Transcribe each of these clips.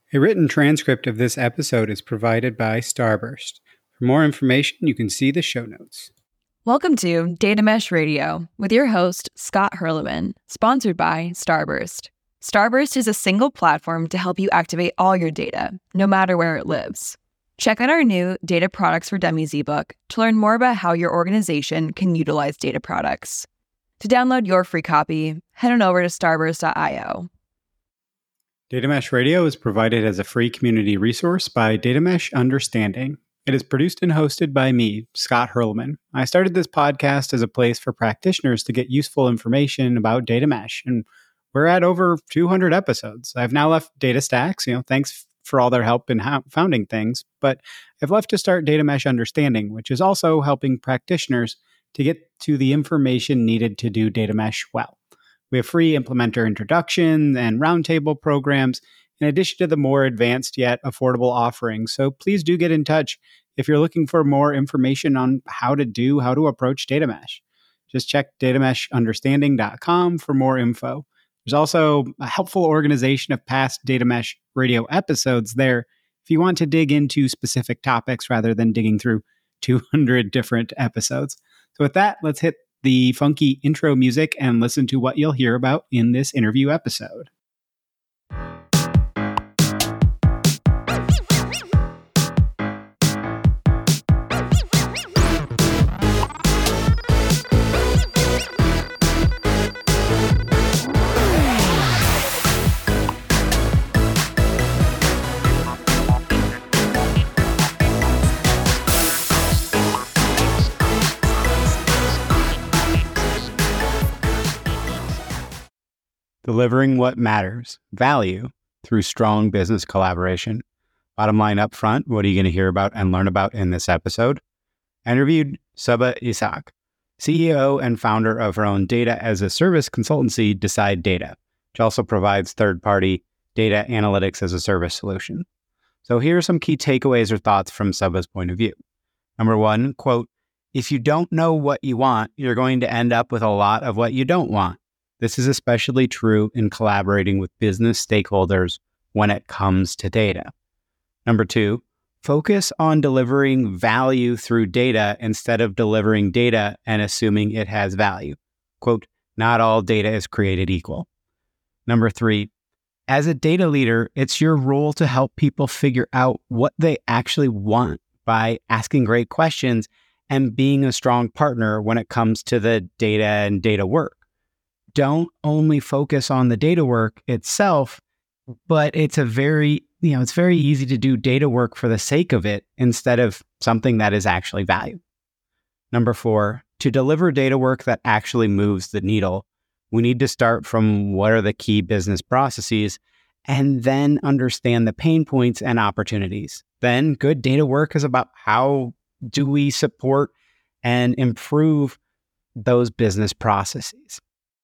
A written transcript of this episode is provided by Starburst. For more information, you can see the show notes. Welcome to Data Mesh Radio with your host, Scott Hurlman, sponsored by Starburst. Starburst is a single platform to help you activate all your data, no matter where it lives. Check out our new Data Products for Dummies ebook to learn more about how your organization can utilize data products. To download your free copy, head on over to starburst.io. Data Mesh Radio is provided as a free community resource by Data Mesh Understanding. It is produced and hosted by me, Scott Hurlman. I started this podcast as a place for practitioners to get useful information about data mesh, and we're at over 200 episodes. I've now left DataStax, thanks for all their help in founding things, but I've left to start Data Mesh Understanding, which is also helping practitioners to get to the information needed to do data mesh well. We have free implementer introduction and roundtable programs, in addition to the more advanced yet affordable offerings. So please do get in touch if you're looking for more information on how to approach data mesh. Just check datameshunderstanding.com for more info. There's also a helpful organization of past Data Mesh Radio episodes there if you want to dig into specific topics rather than digging through 200 different episodes. So with that, let's hit the funky intro music and listen to what you'll hear about in this interview episode. Delivering what matters, value, through strong business collaboration. Bottom line up front, what are you going to hear about and learn about in this episode? I interviewed Subha Ishaq, CEO and founder of her own data as a service consultancy, Decide Data, which also provides third-party data analytics as a service solution. So here are some key takeaways or thoughts from Subha's point of view. Number one, quote, "If you don't know what you want, you're going to end up with a lot of what you don't want. This is especially true in collaborating with business stakeholders when it comes to data." Number two, focus on delivering value through data instead of delivering data and assuming it has value. Quote, "Not all data is created equal." Number three, as a data leader, it's your role to help people figure out what they actually want by asking great questions and being a strong partner when it comes to the data and data work. Don't only focus on the data work itself, but it's very easy to do data work for the sake of it instead of something that is actually valued. Number four, to deliver data work that actually moves the needle, we need to start from what are the key business processes and then understand the pain points and opportunities. Then good data work is about how do we support and improve those business processes.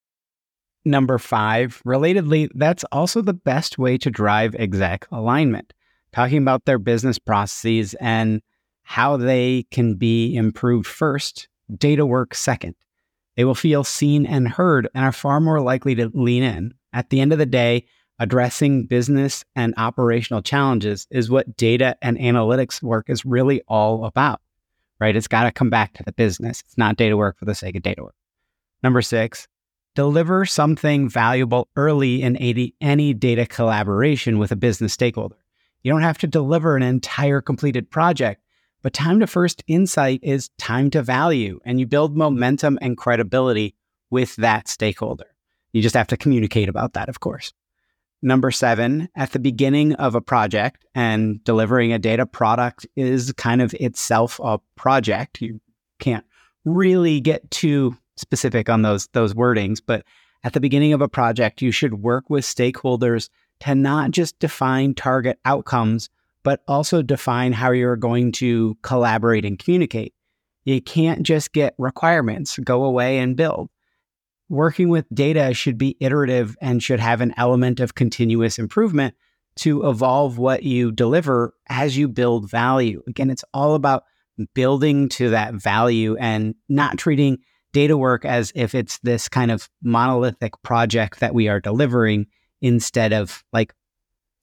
Number five, relatedly, that's also the best way to drive exec alignment, talking about their business processes and how they can be improved first, data work second. They will feel seen and heard and are far more likely to lean in. At the end of the day, addressing business and operational challenges is what data and analytics work is really all about, right? It's got to come back to the business. It's not data work for the sake of data work. Number six, deliver something valuable early in any data collaboration with a business stakeholder. You don't have to deliver an entire completed project, but time to first insight is time to value, and you build momentum and credibility with that stakeholder. You just have to communicate about that, of course. Number seven, at the beginning of a project, and delivering a data product is kind of itself a project. You can't really get too specific on those wordings, but at the beginning of a project, you should work with stakeholders to not just define target outcomes, but also define how you're going to collaborate and communicate. You can't just get requirements, go away and build. Working with data should be iterative and should have an element of continuous improvement to evolve what you deliver as you build value. Again, it's all about building to that value and not treating data work as if it's this kind of monolithic project that we are delivering instead of like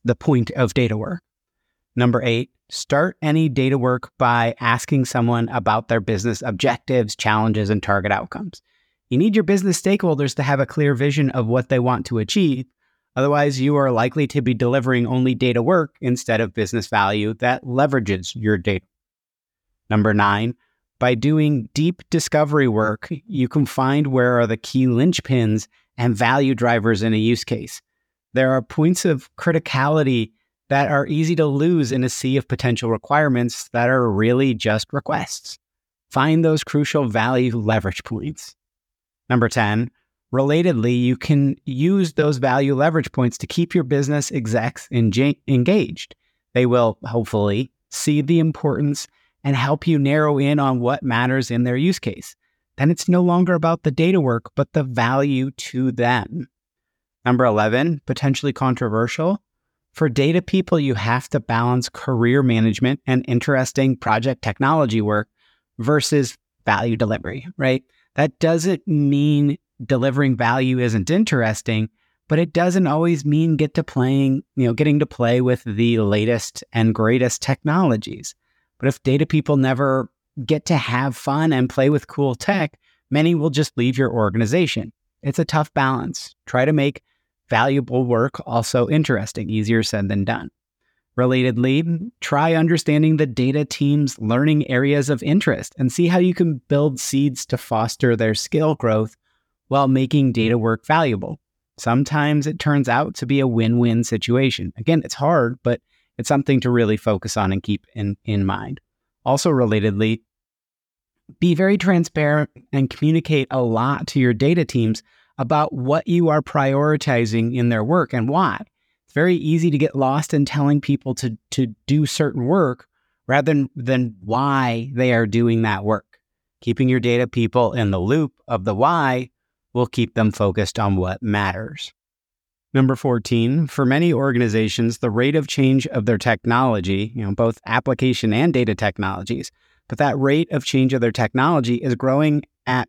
the point of data work. Number 8, start any data work by asking someone about their business objectives, challenges, and target outcomes. You need your business stakeholders to have a clear vision of what they want to achieve. Otherwise, you are likely to be delivering only data work instead of business value that leverages your data. Number 9, by doing deep discovery work, you can find where are the key linchpins and value drivers in a use case. There are points of criticality that are easy to lose in a sea of potential requirements that are really just requests. Find those crucial value leverage points. Number 10, relatedly, you can use those value leverage points to keep your business execs engaged. They will hopefully see the importance and help you narrow in on what matters in their use case. Then it's no longer about the data work, but the value to them. Number 11, potentially controversial. For data people, you have to balance career management and interesting project technology work versus value delivery, right? That doesn't mean delivering value isn't interesting, but it doesn't always mean getting to play with the latest and greatest technologies. But if data people never get to have fun and play with cool tech, many will just leave your organization. It's a tough balance. Try to make valuable work also interesting, easier said than done. Relatedly, try understanding the data team's learning areas of interest and see how you can build seeds to foster their skill growth while making data work valuable. Sometimes it turns out to be a win-win situation. Again, it's hard, but it's something to really focus on and keep in mind. Also relatedly, be very transparent and communicate a lot to your data teams about what you are prioritizing in their work and why. It's very easy to get lost in telling people to do certain work rather than why they are doing that work. Keeping your data people in the loop of the why will keep them focused on what matters. Number 14, for many organizations, the rate of change of their technology, both application and data technologies, but that rate of change of their technology is growing at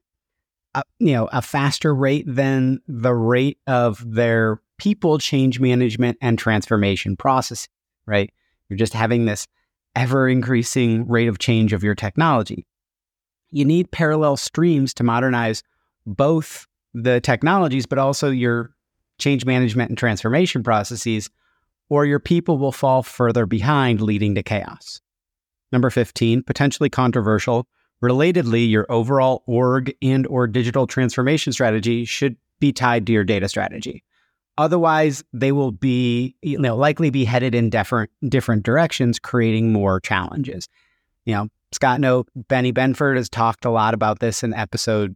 a faster rate than the rate of their people change management and transformation process, right? You're just having this ever increasing rate of change of your technology. You need parallel streams to modernize both the technologies, but also your change management and transformation processes, or your people will fall further behind, leading to chaos. Number 15, potentially controversial. Relatedly, your overall org and or digital transformation strategy should be tied to your data strategy. Otherwise, they will be likely be headed in different directions, creating more challenges. Scott Note, Benny Benford has talked a lot about this in episode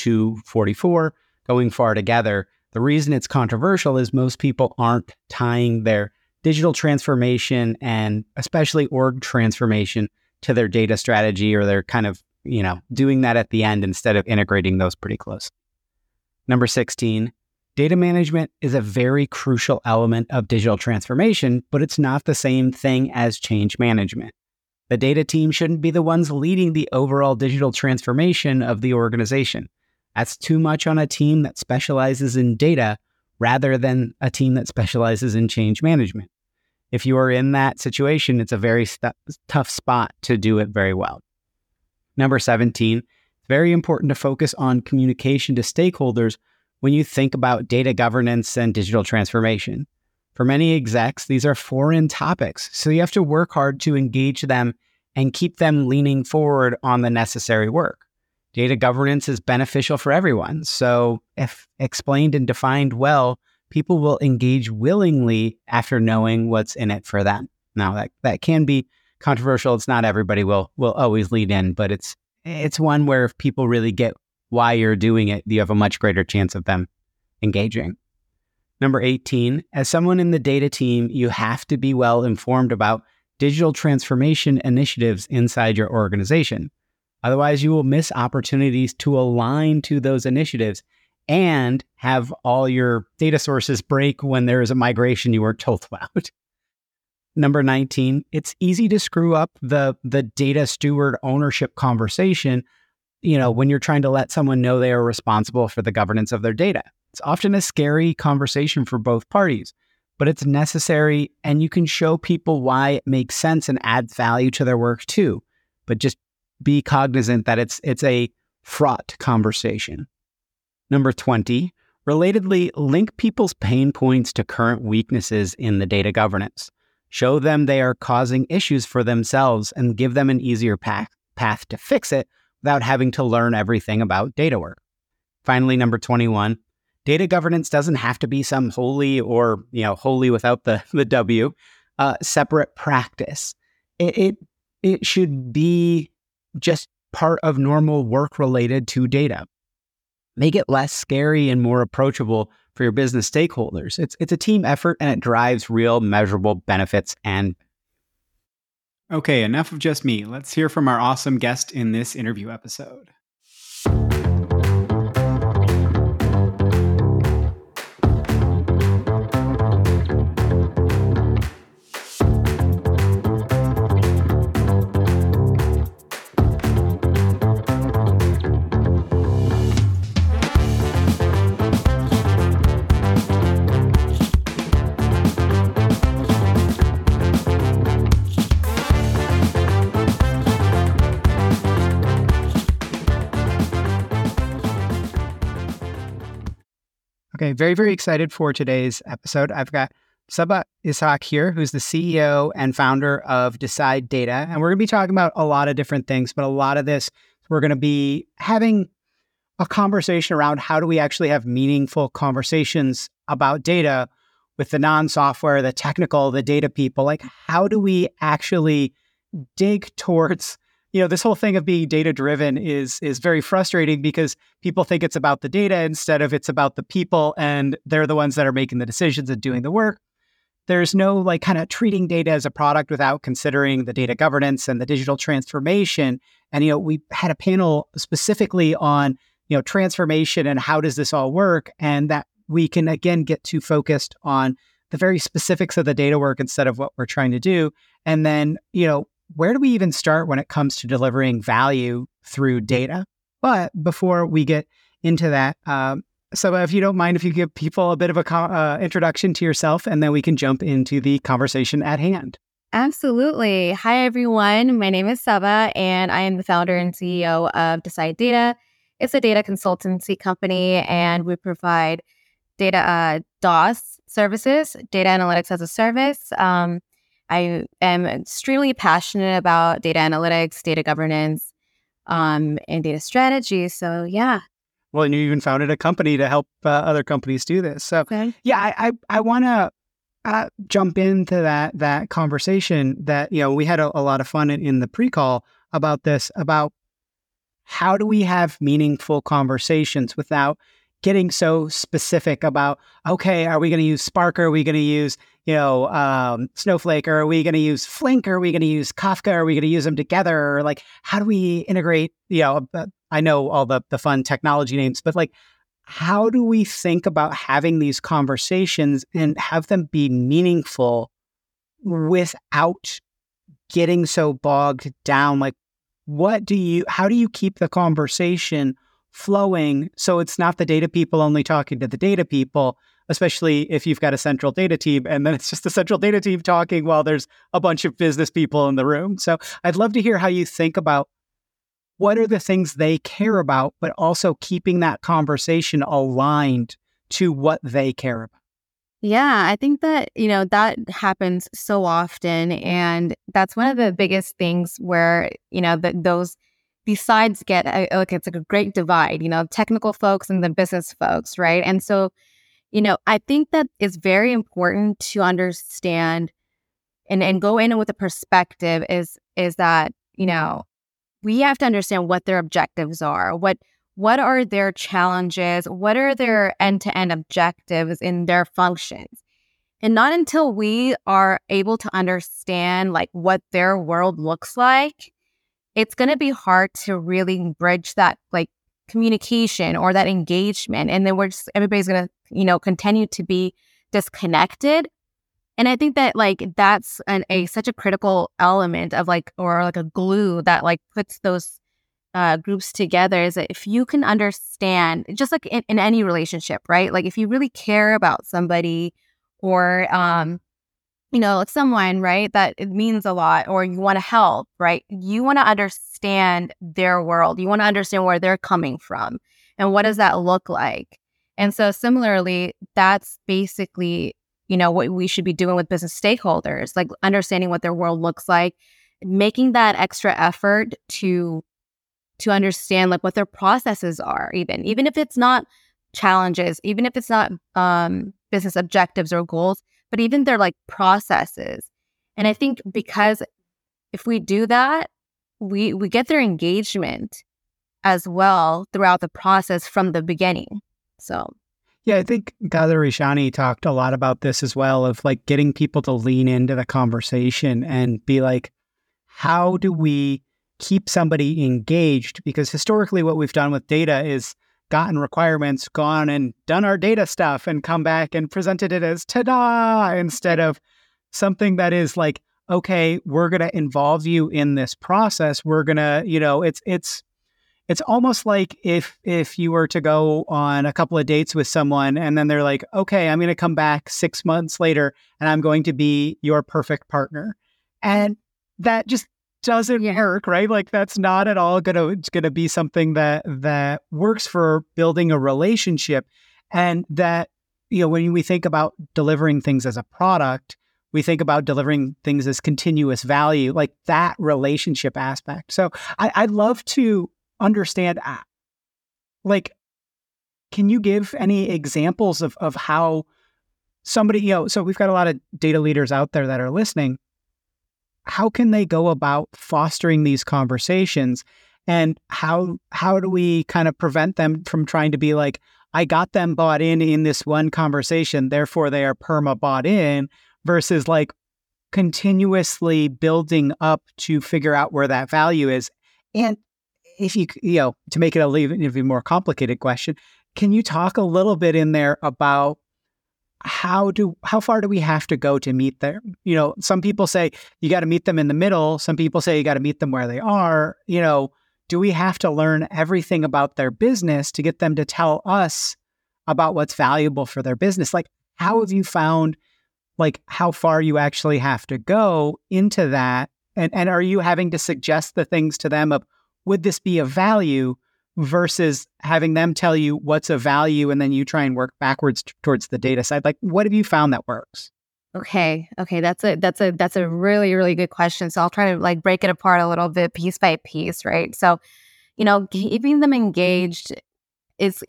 244, Going Far Together. The reason it's controversial is most people aren't tying their digital transformation and especially org transformation to their data strategy, or they're kind of doing that at the end instead of integrating those pretty close. Number 16, data management is a very crucial element of digital transformation, but it's not the same thing as change management. The data team shouldn't be the ones leading the overall digital transformation of the organization. That's too much on a team that specializes in data rather than a team that specializes in change management. If you are in that situation, it's a very tough spot to do it very well. Number 17, it's very important to focus on communication to stakeholders when you think about data governance and digital transformation. For many execs, these are foreign topics, so you have to work hard to engage them and keep them leaning forward on the necessary work. Data governance is beneficial for everyone, so if explained and defined well, people will engage willingly after knowing what's in it for them. Now, that can be controversial. It's not everybody will always lead in, but it's one where if people really get why you're doing it, you have a much greater chance of them engaging. Number 18, as someone in the data team, you have to be well informed about digital transformation initiatives inside your organization. Otherwise, you will miss opportunities to align to those initiatives and have all your data sources break when there is a migration you weren't told about. Number 19, it's easy to screw up the data steward ownership conversation, when you're trying to let someone know they are responsible for the governance of their data. It's often a scary conversation for both parties, but it's necessary, and you can show people why it makes sense and adds value to their work too. But just be cognizant that it's a fraught conversation. Number 20, relatedly, link people's pain points to current weaknesses in the data governance. Show them they are causing issues for themselves and give them an easier path to fix it without having to learn everything about data work. Finally, number 21, data governance doesn't have to be some holy or, holy without the W, separate practice. It should be just part of normal work related to data. Make it less scary and more approachable for your business stakeholders. It's a team effort, and it drives real measurable benefits. And okay, enough of just me. Let's hear from our awesome guest in this interview episode. Okay, very, very excited for today's episode. I've got Saba Ishaq here, who's the CEO and founder of Decide Data. And we're going to be talking about a lot of different things, but a lot of this, we're going to be having a conversation around how do we actually have meaningful conversations about data with the non-software, the technical, the data people. Like, how do we actually dig towards this whole thing of being data-driven is very frustrating because people think it's about the data instead of it's about the people, and they're the ones that are making the decisions and doing the work. There's no kind of treating data as a product without considering the data governance and the digital transformation. And, we had a panel specifically on, transformation and how does this all work, and that we can, again, get too focused on the very specifics of the data work instead of what we're trying to do. And then, where do we even start when it comes to delivering value through data? But before we get into that, so if you don't mind, if you give people a bit of a introduction to yourself, and then we can jump into the conversation at hand. Absolutely. Hi, everyone. My name is Saba, and I am the founder and CEO of Decide Data. It's a data consultancy company, and we provide data DOS services, data analytics as a service. I am extremely passionate about data analytics, data governance, and data strategy. So, yeah. Well, and you even founded a company to help other companies do this. So, Okay. yeah, I want to jump into that conversation that, we had a lot of fun in the pre-call about this, about how do we have meaningful conversations without getting so specific about, okay, are we going to use Spark? Are we going to use, Snowflake? Or are we going to use Flink? Or are we going to use Kafka? Are we going to use them together? Or how do we integrate, I know all the fun technology names, but how do we think about having these conversations and have them be meaningful without getting so bogged down? How do you keep the conversation flowing so it's not the data people only talking to the data people, especially if you've got a central data team and then it's just the central data team talking while there's a bunch of business people in the room. So I'd love to hear how you think about what are the things they care about, but also keeping that conversation aligned to what they care about. Yeah, I think that, that happens so often. And that's one of the biggest things where, these sides get, it's a great divide, technical folks and the business folks, right? And so, I think that it's very important to understand and go in with a perspective is that, we have to understand what their objectives are, what are their challenges, what are their end-to-end objectives in their functions. And not until we are able to understand what their world looks like, it's going to be hard to really bridge that communication or that engagement. And then everybody's going to, continue to be disconnected. And I think that that's such a critical element of or a glue that puts those groups together, is that if you can understand, just in any relationship, right? If you really care about somebody, or someone, right, that it means a lot, or you want to help, right? You want to understand their world. You want to understand where they're coming from and what does that look like. And so similarly, that's basically, what we should be doing with business stakeholders, like understanding what their world looks like, making that extra effort to understand like what their processes are, even if it's not challenges, even if it's not business objectives or goals, but even their like processes. And I think because if we do that, we get their engagement as well throughout the process from the beginning. So yeah, I think Gather Ishani talked a lot about this as well, of like getting people to lean into the conversation and be like, how do we keep somebody engaged? Because historically what we've done with data is gotten requirements, gone and done our data stuff and come back and presented it as ta-da, instead of something that is like, okay, we're going to involve you in this process. We're going to, it's almost like if you were to go on a couple of dates with someone and then they're like, okay, I'm going to come back 6 months later and I'm going to be your perfect partner. And that just doesn't work, right? Like that's not at all gonna be something that works for building a relationship. And that, when we think about delivering things as a product, we think about delivering things as continuous value, like that relationship aspect. So I'd love to understand, like, can you give any examples of how somebody, so we've got a lot of data leaders out there that are listening. How can they go about fostering these conversations, and how do we kind of prevent them from trying to be like, I got them bought in this one conversation, therefore they are perma bought in, versus like continuously building up to figure out where that value is. And if you to make it a little even more complicated question, can you talk a little bit in there about how far do we have to go to meet them? Some people say you got to meet them in the middle. Some people say you got to meet them where they are. Do we have to learn everything about their business to get them to tell us about what's valuable for their business? Like, how have you found, like, how far you actually have to go into that? And are you having to suggest the things to them of, would this be of value, versus having them tell you what's of value and then you try and work backwards towards the data side? Like, what have you found that works? Okay. That's a really, really good question. So I'll try to like break it apart a little bit piece by piece, right? So, keeping them engaged it's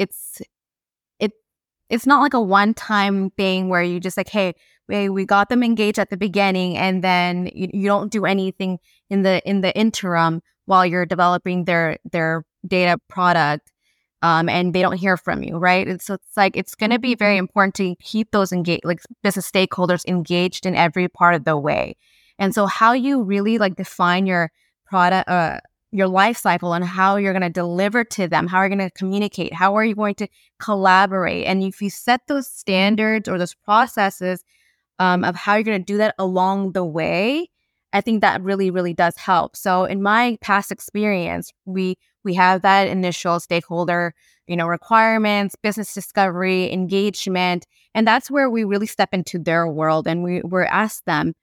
not like a one-time thing where you just like, hey, we got them engaged at the beginning and then you don't do anything in the interim while you're developing their data product, and they don't hear from you, right? And so it's going to be very important to keep those business stakeholders engaged in every part of the way. And so how you really like define your product, your life cycle, and how you're going to deliver to them, how you're going to communicate, how are you going to collaborate, and if you set those standards or those processes of how you're going to do that along the way, I think that really, really does help. So in my past experience, we have that initial stakeholder, requirements, business discovery, engagement, and that's where we really step into their world and we're asked them,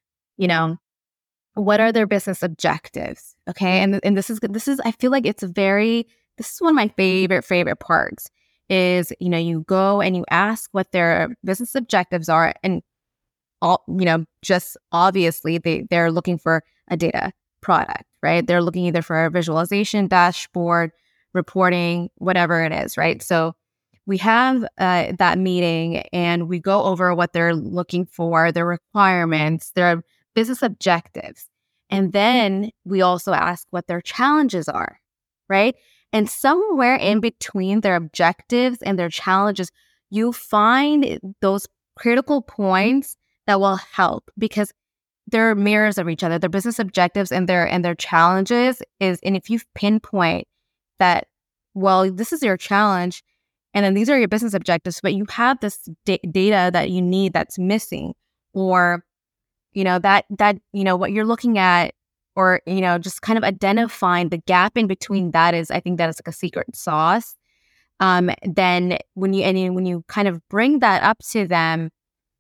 what are their business objectives? Okay, and this is I feel like this is one of my favorite parts is you go and you ask what their business objectives are, and all, just obviously they're looking for a data product, right? They're looking either for a visualization, dashboard, reporting, whatever it is, right? So we have that meeting and we go over what they're looking for, their requirements, their business objectives. And then we also ask what their challenges are, right? And somewhere in between their objectives and their challenges, you find those critical points that will help, because they're mirrors of each other. Their business objectives and their challenges and if you pinpoint that, well, this is your challenge, and then these are your business objectives, but you have this data that you need that's missing, or that what you're looking at, or just kind of identifying the gap in between that is, I think that is like a secret sauce. Then when you kind of bring that up to them,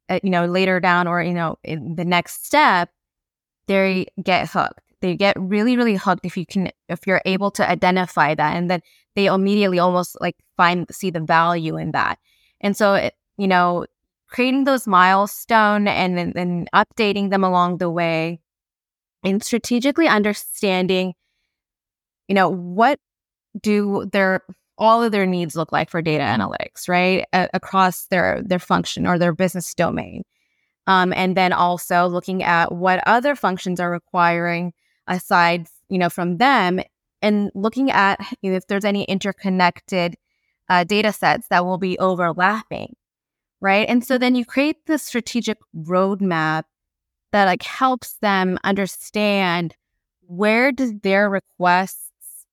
later down or, in the next step, they get hooked. They get really, really hooked if you're able to identify that, and then they immediately almost like see the value in that. And so, creating those milestones and then updating them along the way, and strategically understanding, what do all of their needs look like for data analytics, right? Across their function or their business domain. And then also looking at what other functions are requiring aside, from them, and looking at if there's any interconnected data sets that will be overlapping, right? And so then you create this strategic roadmap that like helps them understand where does their requests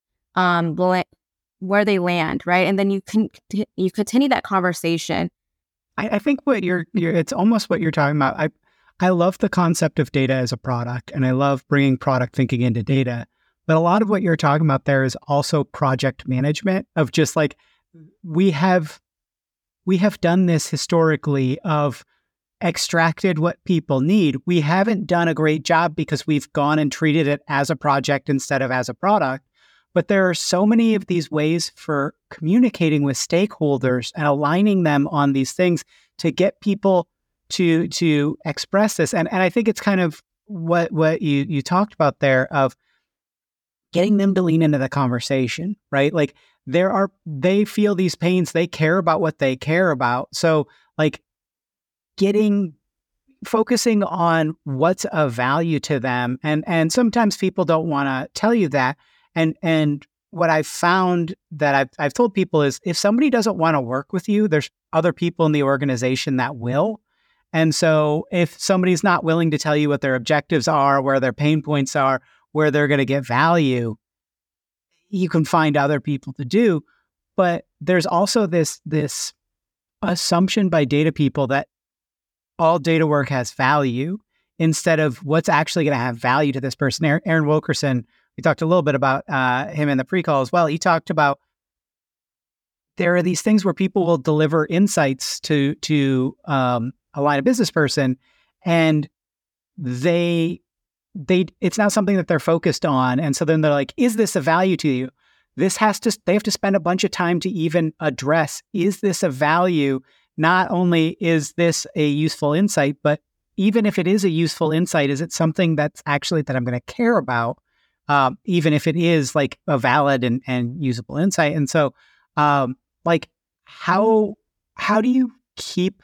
where they land, right? And then you continue that conversation. I think it's almost what you're talking about. I love the concept of data as a product, and I love bringing product thinking into data. But a lot of what you're talking about there is also project management of just like, we have done this historically of extracted what people need. We haven't done a great job because we've gone and treated it as a project instead of as a product. But there are so many of these ways for communicating with stakeholders and aligning them on these things to get people to express this. And I think it's kind of what you talked about there of getting them to lean into the conversation, right? Like they feel these pains, they care about what they care about. So like focusing on what's of value to them. And sometimes people don't want to tell you that. And what I've found that I've told people is if somebody doesn't want to work with you, there's other people in the organization that will. And so if somebody's not willing to tell you what their objectives are, where their pain points are, where they're going to get value, you can find other people to do. But there's also this assumption by data people that all data work has value instead of what's actually going to have value to this person. Aaron Wilkerson, we talked a little bit about him in the pre-call as well. He talked about there are these things where people will deliver insights to a line of business person, and they it's not something that they're focused on. And so then they're like, is this a value to you? They have to spend a bunch of time to even address, is this a value? Not only is this a useful insight, but even if it is a useful insight, is it something that's actually that I'm going to care about? Even if it is like a valid and usable insight. And so, like how do you keep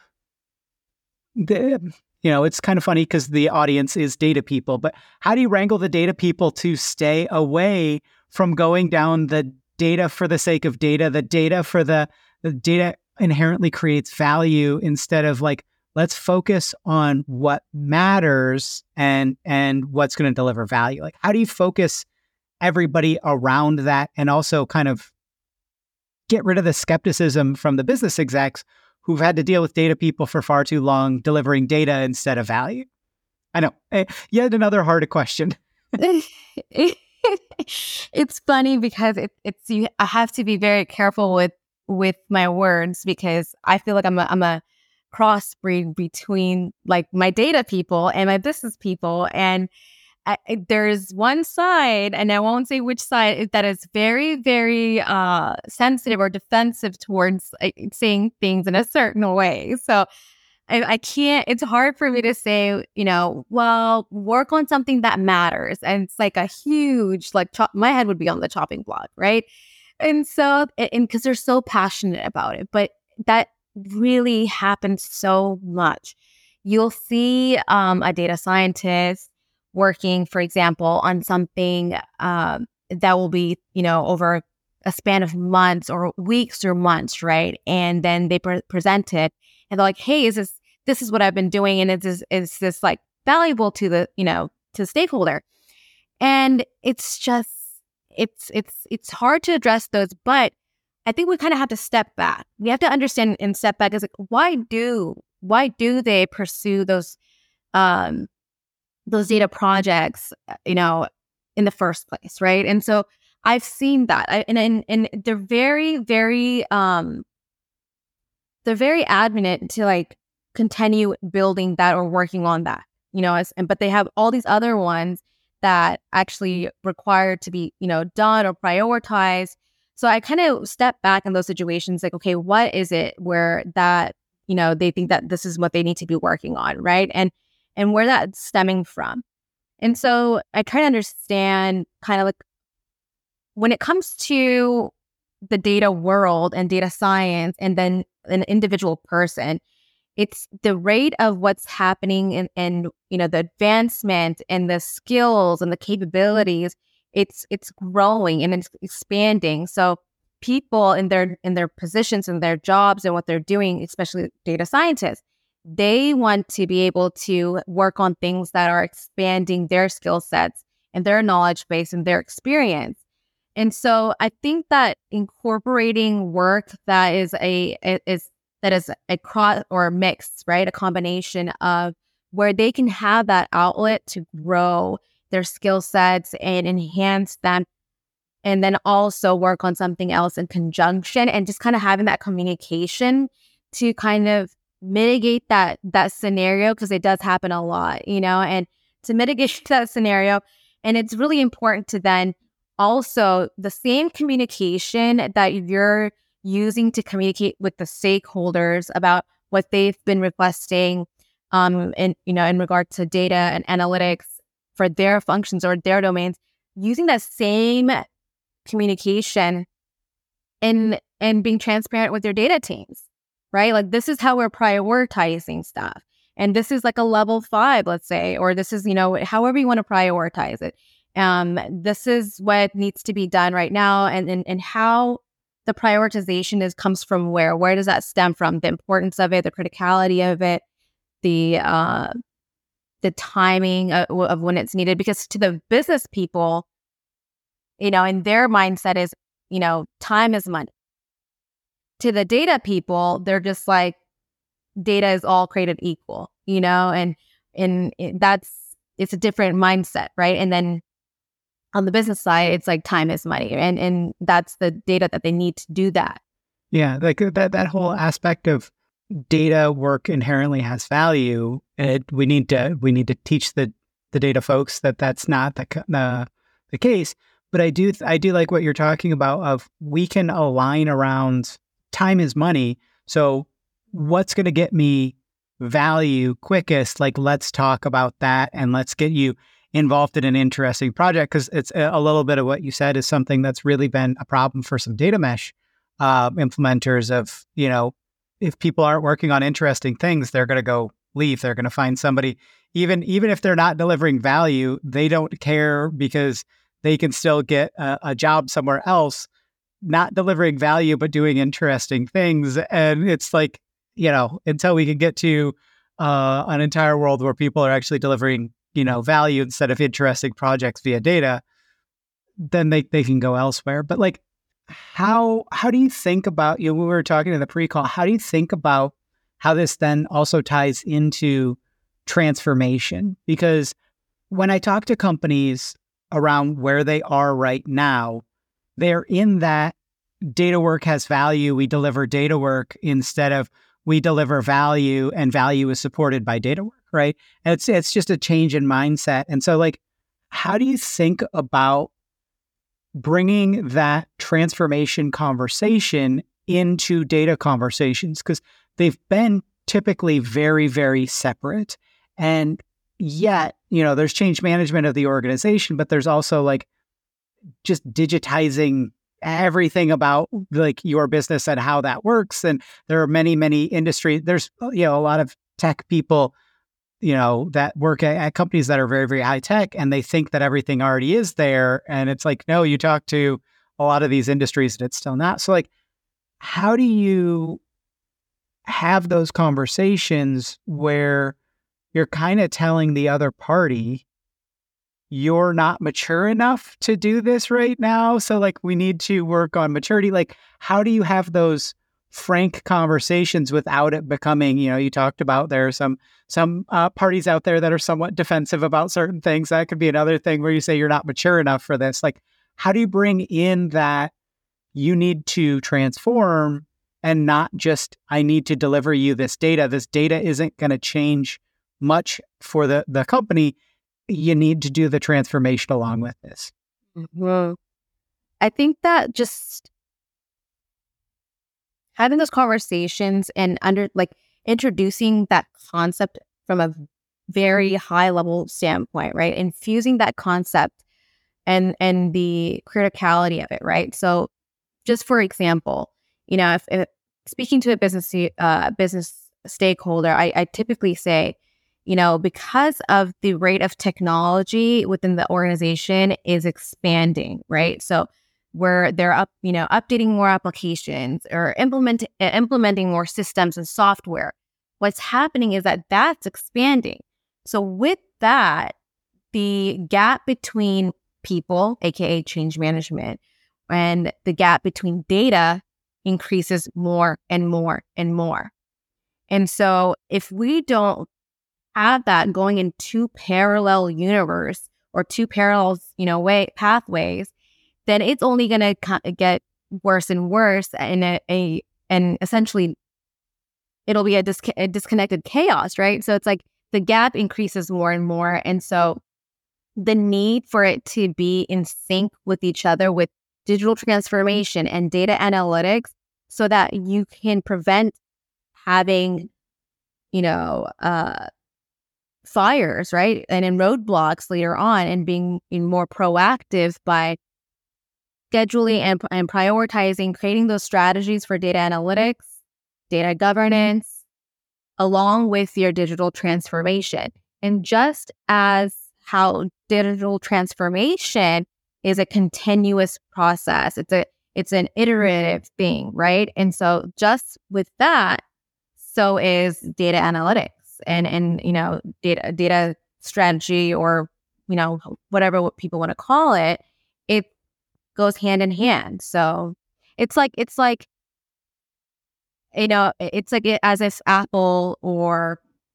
it's kind of funny because the audience is data people, but how do you wrangle the data people to stay away from going down the data for the sake of data, the data for the data inherently creates value instead of like, let's focus on what matters and what's going to deliver value. Like, how do you focus everybody around that and also kind of get rid of the skepticism from the business execs who've had to deal with data people for far too long, delivering data instead of value? I know. Yet another hard question. It's funny because I have to be very careful with my words because I feel like I'm a crossbreed between like my data people and my business people, and there's one side, and I won't say which side, that is very, very sensitive or defensive towards saying things in a certain way. So I can't, it's hard for me to say, well, work on something that matters. And it's like a huge, like my head would be on the chopping block, right? And so, and because they're so passionate about it, but that really happens so much. You'll see a data scientist working, for example, on something that will be, over a span of months or weeks or months, right? And then they present it, and they're like, "Hey, this is what I've been doing, and is this like valuable to the to the stakeholder?" And it's just it's hard to address those, but I think we kind of have to step back. We have to understand and step back as like, why do they pursue those data projects, in the first place, right? And so I've seen that, and they're very, very, they're very adamant to like continue building that or working on that, but they have all these other ones that actually require to be, done or prioritized. So I kind of step back in those situations, like, okay, what is it where that, they think that this is what they need to be working on, right? And where that's stemming from. And so I try to understand kind of like when it comes to the data world and data science and then an individual person, it's the rate of what's happening and the advancement and the skills and the capabilities. It's growing and it's expanding. So people in their positions and their jobs and what they're doing, especially data scientists, they want to be able to work on things that are expanding their skill sets and their knowledge base and their experience. And so I think that incorporating work that is a cross or a mix, right? A combination of where they can have that outlet to grow their skill sets and enhance them, and then also work on something else in conjunction, and just kind of having that communication to kind of mitigate that scenario, because it does happen a lot, and to mitigate that scenario. And it's really important to then also the same communication that you're using to communicate with the stakeholders about what they've been requesting in regard to data and analytics for their functions or their domains, using that same communication and being transparent with your data teams, right? Like, this is how we're prioritizing stuff. And this is like a level 5, let's say, or this is, however you want to prioritize it. This is what needs to be done right now, and how the prioritization comes from where does that stem from? The importance of it, the criticality of it, the timing of when it's needed. Because to the business people, and their mindset is, time is money. To the data people, they're just like, data is all created equal, and it's a different mindset, right? And then on the business side, it's like time is money, and that's the data that they need to do that. Yeah, like that whole aspect of data work inherently has value. And we need to teach the data folks that that's not the case. But I do like what you're talking about of we can align around time is money. So what's going to get me value quickest? Like, let's talk about that, and let's get you involved in an interesting project, because it's a little bit of what you said is something that's really been a problem for some data mesh implementers of, if people aren't working on interesting things, they're going to go leave. They're going to find somebody, even if they're not delivering value, they don't care because they can still get a job somewhere else, not delivering value, but doing interesting things. And it's like, until we can get to an entire world where people are actually delivering value instead of interesting projects via data, then they can go elsewhere. But like, how do you think about, we were talking in the pre-call, how do you think about how this then also ties into transformation? Because when I talk to companies around where they are right now, they're in that data work has value. We deliver data work instead of we deliver value, and value is supported by data work, right? And it's just a change in mindset. And so, like, how do you think about bringing that transformation conversation into data conversations? Because they've been typically very, very separate. And yet, there's change management of the organization, but there's also like just digitizing everything about like your business and how that works. And there are many, many industries. There's, a lot of tech people, that work at companies that are very, very high tech, and they think that everything already is there. And it's like, no, you talk to a lot of these industries and it's still not. So like, how do you have those conversations where you're kind of telling the other party, you're not mature enough to do this right now, so like we need to work on maturity? Like, how do you have those frank conversations without it becoming, you talked about there are some parties out there that are somewhat defensive about certain things. That could be another thing where you say you're not mature enough for this. Like, how do you bring in that you need to transform and not just, I need to deliver you this data. This data isn't going to change much for the company. You need to do the transformation along with this. Mm-hmm. I think that just having those conversations and introducing that concept from a very high level standpoint, right? Infusing that concept and the criticality of it, right? So just for example, if speaking to a business stakeholder, I typically say, because of the rate of technology within the organization is expanding, right? So where they're updating more applications or implementing more systems and software, what's happening is that that's expanding. So with that, the gap between people, aka change management, and the gap between data increases more and more and more. And so if we don't have that going in two parallel universe or two parallel, pathways, then it's only going to get worse and worse, and essentially it'll be a disconnected chaos, right? So it's like the gap increases more and more, and so the need for it to be in sync with each other with digital transformation and data analytics, so that you can prevent having, fires, right? And in roadblocks later on, and being more proactive by scheduling and prioritizing, creating those strategies for data analytics, data governance, along with your digital transformation. And just as how digital transformation is a continuous process, it's an iterative thing, right? And so just with that, so is data analytics and data strategy, or whatever what people want to call it. It goes hand in hand. So it's like as if Apple or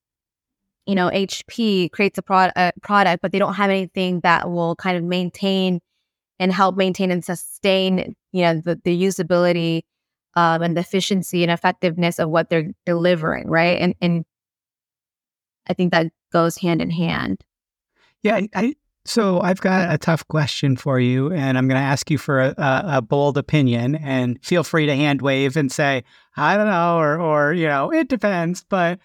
HP creates a product, but they don't have anything that will kind of maintain and help maintain and sustain the usability and the efficiency and effectiveness of what they're delivering, right? And I think that goes hand in hand. Yeah, so I've got a tough question for you, and I'm going to ask you for a bold opinion, and feel free to hand wave and say, I don't know, or it depends. But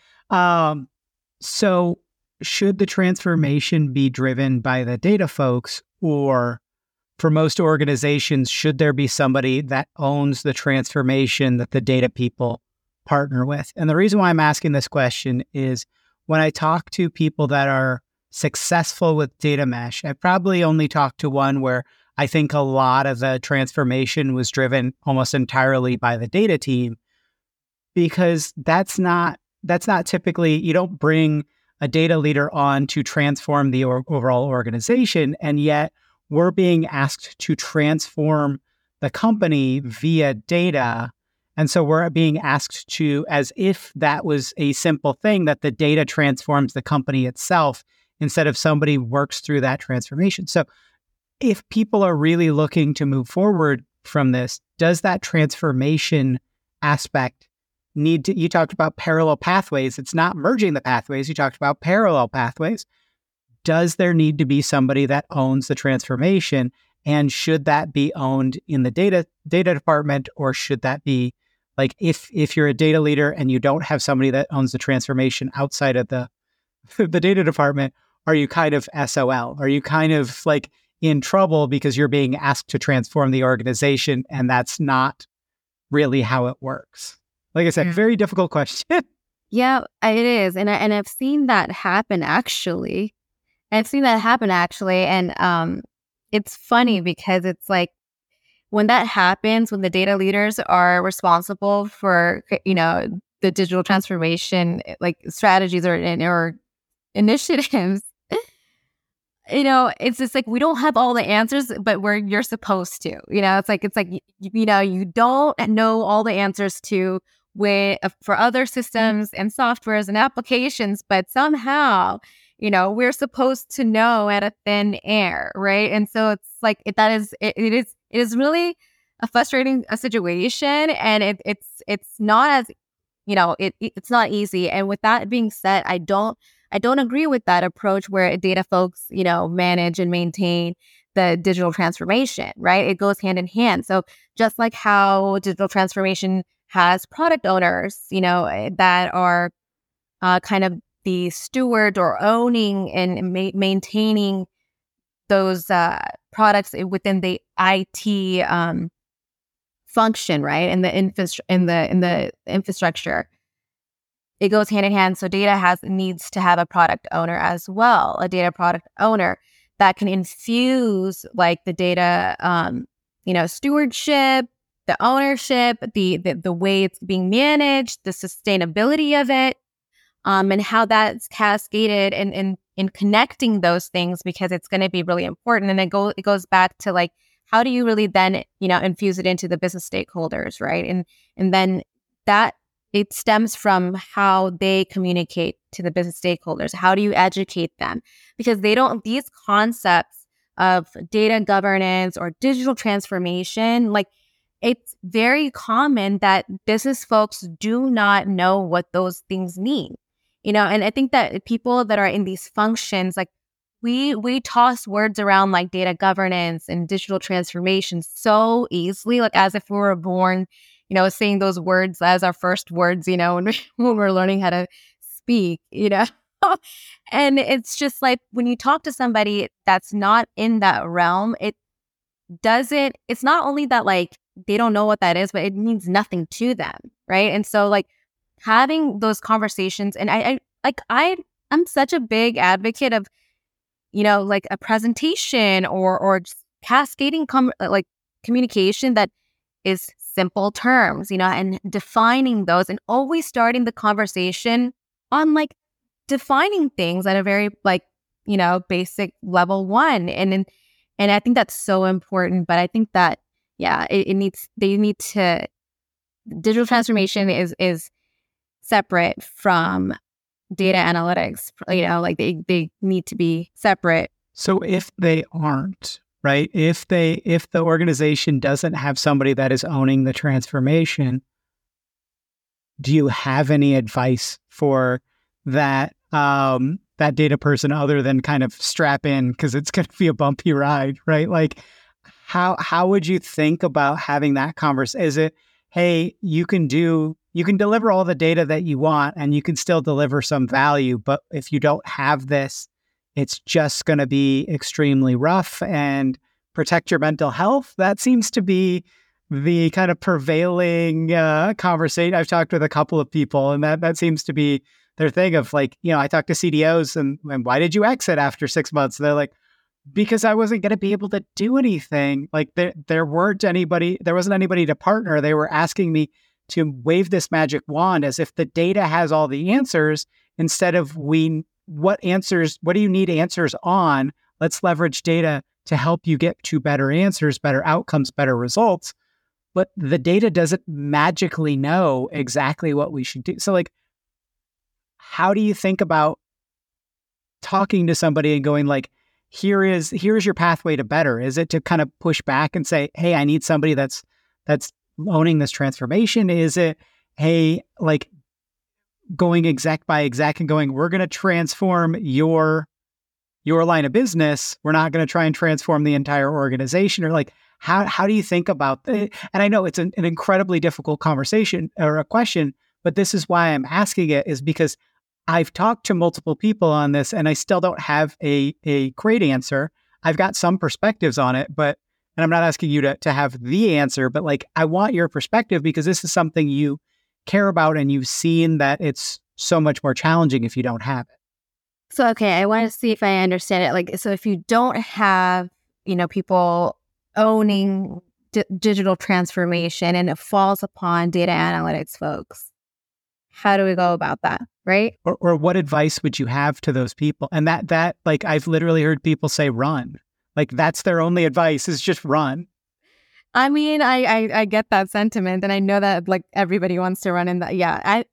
so should the transformation be driven by the data folks, or for most organizations, should there be somebody that owns the transformation that the data people partner with? And the reason why I'm asking this question is when I talk to people that are successful with data mesh, I probably only talked to one where I think a lot of the transformation was driven almost entirely by the data team, because that's not typically, you don't bring a data leader on to transform the overall organization, and yet we're being asked to transform the company via data. And so we're being asked to, as if that was a simple thing, that the data transforms the company itself, instead of somebody works through that transformation. So if people are really looking to move forward from this, does that transformation aspect need to, you talked about parallel pathways. It's not merging the pathways. You talked about parallel pathways. Does there need to be somebody that owns the transformation? And should that be owned in the data department, or should that be like, if you're a data leader and you don't have somebody that owns the transformation outside of the data department, are you kind of SOL? Are you kind of like in trouble because you're being asked to transform the organization, and that's not really how it works? Like I said, very difficult question. Yeah, it is. And I've seen that happen actually. And it's funny because it's like, when that happens, when the data leaders are responsible for, the digital transformation, like strategies or initiatives, it's just like, we don't have all the answers, but you're supposed to, it's like, you don't know all the answers to for other systems and softwares and applications, but somehow, we're supposed to know at a thin air, right? And so it's like, it is really a frustrating situation, and it's not as, it's not easy. And with that being said, I don't agree with that approach where data folks, manage and maintain the digital transformation, right? It goes hand in hand. So just like how digital transformation has product owners, that are kind of the stewards or owning and maintaining those products within the IT function, right? And the infrastructure, it goes hand in hand. So data needs to have a product owner as well, a data product owner that can infuse like the data, stewardship, the ownership, the way it's being managed, the sustainability of it, and how that's cascaded in connecting those things, because it's going to be really important. And it goes back to like, how do you really then, infuse it into the business stakeholders, right? And then that it stems from how they communicate to the business stakeholders. How do you educate them? Because these concepts of data governance or digital transformation, like it's very common that business folks do not know what those things mean, and I think that people that are in these functions, like we toss words around like data governance and digital transformation so easily, like as if we were born, saying those words as our first words, when we're learning how to speak, and it's just like when you talk to somebody that's not in that realm, it's not only that like they don't know what that is, but it means nothing to them, right? And so like having those conversations, and I'm such a big advocate of, like a presentation or just cascading communication that is simple terms, and defining those, and always starting the conversation on like defining things at a very like, basic level one. And I think that's so important. But I think that, digital transformation is separate from data analytics, like they need to be separate. So if they aren't, right? If the organization doesn't have somebody that is owning the transformation, do you have any advice for that that data person other than kind of strap in, because it's going to be a bumpy ride, right? Like how would you think about having that conversation? Is it, hey, you can deliver all the data that you want and you can still deliver some value, but if you don't have this, it's just going to be extremely rough, and protect your mental health? That seems to be the kind of prevailing conversation. I've talked with a couple of people, and that seems to be their thing of like, I talk to CDOs and why did you exit after 6 months? And they're like, because I wasn't going to be able to do anything. Like there wasn't anybody to partner. They were asking me to wave this magic wand as if the data has all the answers, instead of what do you need answers on? Let's leverage data to help you get to better answers, better outcomes, better results. But the data doesn't magically know exactly what we should do. So like, how do you think about talking to somebody and going like, here's your pathway to better? Is it to kind of push back and say, hey, I need somebody that's owning this transformation? Is it, hey, like going exec by exec and going, we're going to transform your line of business. We're not going to try and transform the entire organization? Or like, how do you think about it? And I know it's an incredibly difficult conversation or a question, but this is why I'm asking it, is because I've talked to multiple people on this and I still don't have a great answer. I've got some perspectives on it, and I'm not asking you to have the answer, but like, I want your perspective because this is something you care about and you've seen that it's so much more challenging if you don't have it. So, okay, I want to see if I understand it. Like, so if you don't have, people owning digital transformation and it falls upon data analytics folks, how do we go about that? Right. Or what advice would you have to those people? And that like, I've literally heard people say, run. Like that's their only advice, is just run. I mean, I get that sentiment, and I know that like everybody wants to run in that. Yeah,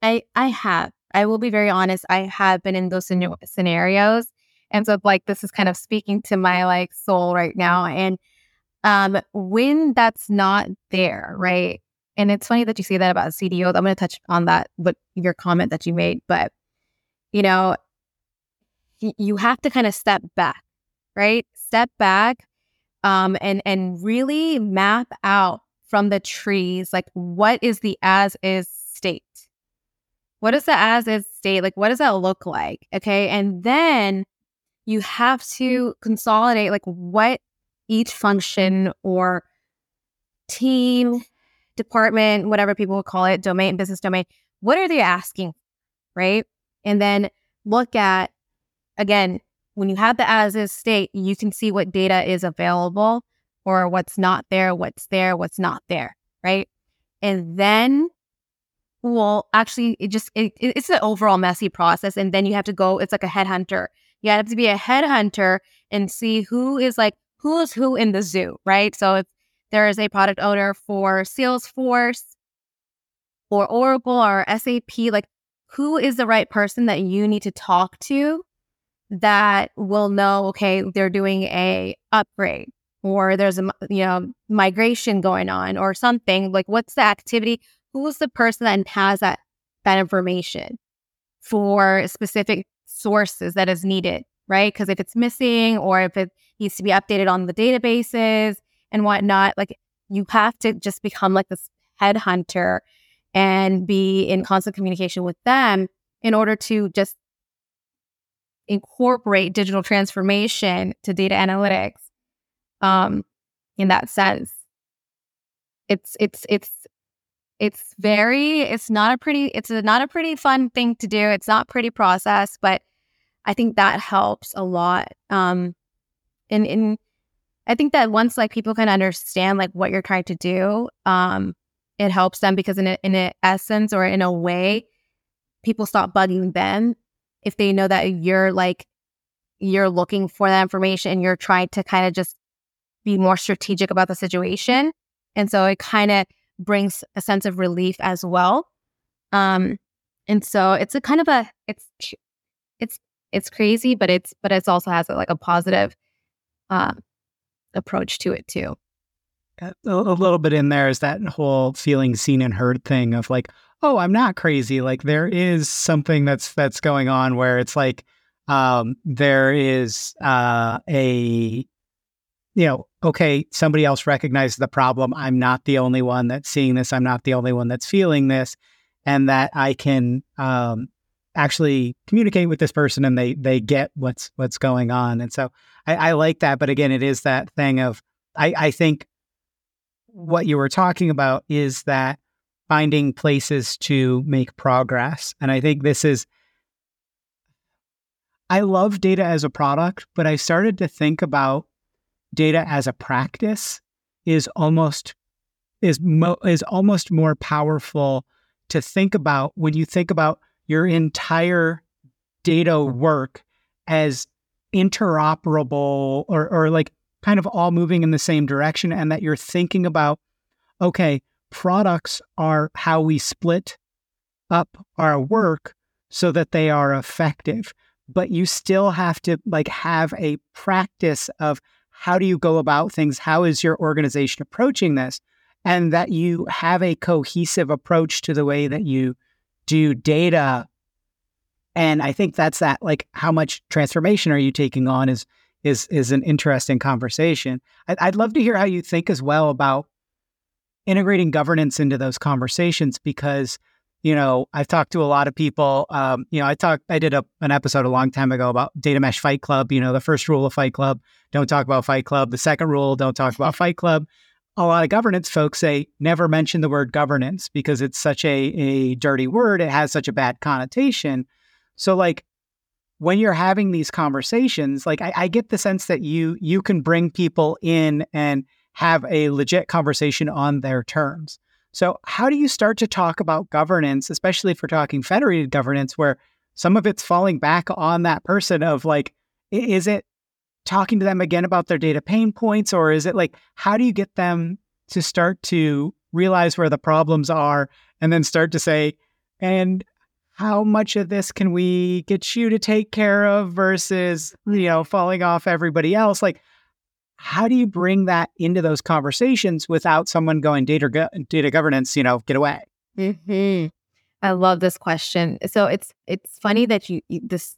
I will be very honest. I have been in those scenarios. And so like, this is kind of speaking to my like soul right now. And When that's not there, right? And it's funny that you say that about CDOs. I'm going to touch on that, but your comment that you made, but you know, you have to kind of step back, right? Step back, and really map out from the trees, like what is the as is state? What is the as is state? Like, what does that look like? Okay. And then you have to consolidate like what each function or team, department, whatever people will call it, domain, business domain, what are they asking? Right. And then look at, again, when you have the as is state, you can see what data is available or what's not there, what's not there. Right. And then actually, it's an overall messy process. And then you have to go, it's like a headhunter. You have to be a headhunter and see who is who in the zoo, right? So if there is a product owner for Salesforce or Oracle or SAP, like who is the right person that you need to talk to that will know, okay, they're doing a upgrade or there's a migration going on or something. Like what's the activity? Who's the person that has that information for specific sources that is needed, right? Because if it's missing or if it needs to be updated on the databases and whatnot, like you have to just become like this headhunter and be in constant communication with them in order to just incorporate digital transformation to data analytics. In that sense, it's not a pretty fun thing to do. It's not pretty process, but I think that helps a lot. And I think that once like people can understand like what you're trying to do, it helps them because in a essence or in a way, people stop bugging them if they know that you're looking for that information and you're trying to kind of just be more strategic about the situation. And so it kind of brings a sense of relief as well. And so it's a kind of it's crazy, but it's also has a positive approach to it too. A little bit in there is that whole feeling seen and heard thing of like, oh, I'm not crazy. Like there is something that's going on where it's like there is okay, somebody else recognizes the problem. I'm not the only one that's seeing this. I'm not the only one that's feeling this. And that I can actually communicate with this person and they get what's going on. And so I like that. But again, it is that thing of, I think what you were talking about is that finding places to make progress. And I think I love data as a product, but I started to think about data as a practice is almost more powerful to think about when you think about your entire data work as interoperable or like kind of all moving in the same direction, and that you're thinking about, okay, products are how we split up our work so that they are effective, but you still have to have a practice of how do you go about things? How is your organization approaching this? And that you have a cohesive approach to the way that you do data. And I think that's that, how much transformation are you taking on is an interesting conversation. I'd love to hear how you think as well about integrating governance into those conversations, because, I've talked to a lot of people. I did an episode a long time ago about Data Mesh Fight Club. The first rule of Fight Club, don't talk about Fight Club. The second rule, don't talk about Fight Club. A lot of governance folks say never mention the word governance because it's such a dirty word. It has such a bad connotation. So when you're having these conversations, I get the sense that you can bring people in and have a legit conversation on their terms. So how do you start to talk about governance, especially if we're talking federated governance, where some of it's falling back on that person of is it talking to them again about their data pain points, or is it how do you get them to start to realize where the problems are and then start to say, and how much of this can we get you to take care of versus, falling off everybody else? how do you bring that into those conversations without someone going data governance, get away? Mm-hmm. I love this question. So it's funny that you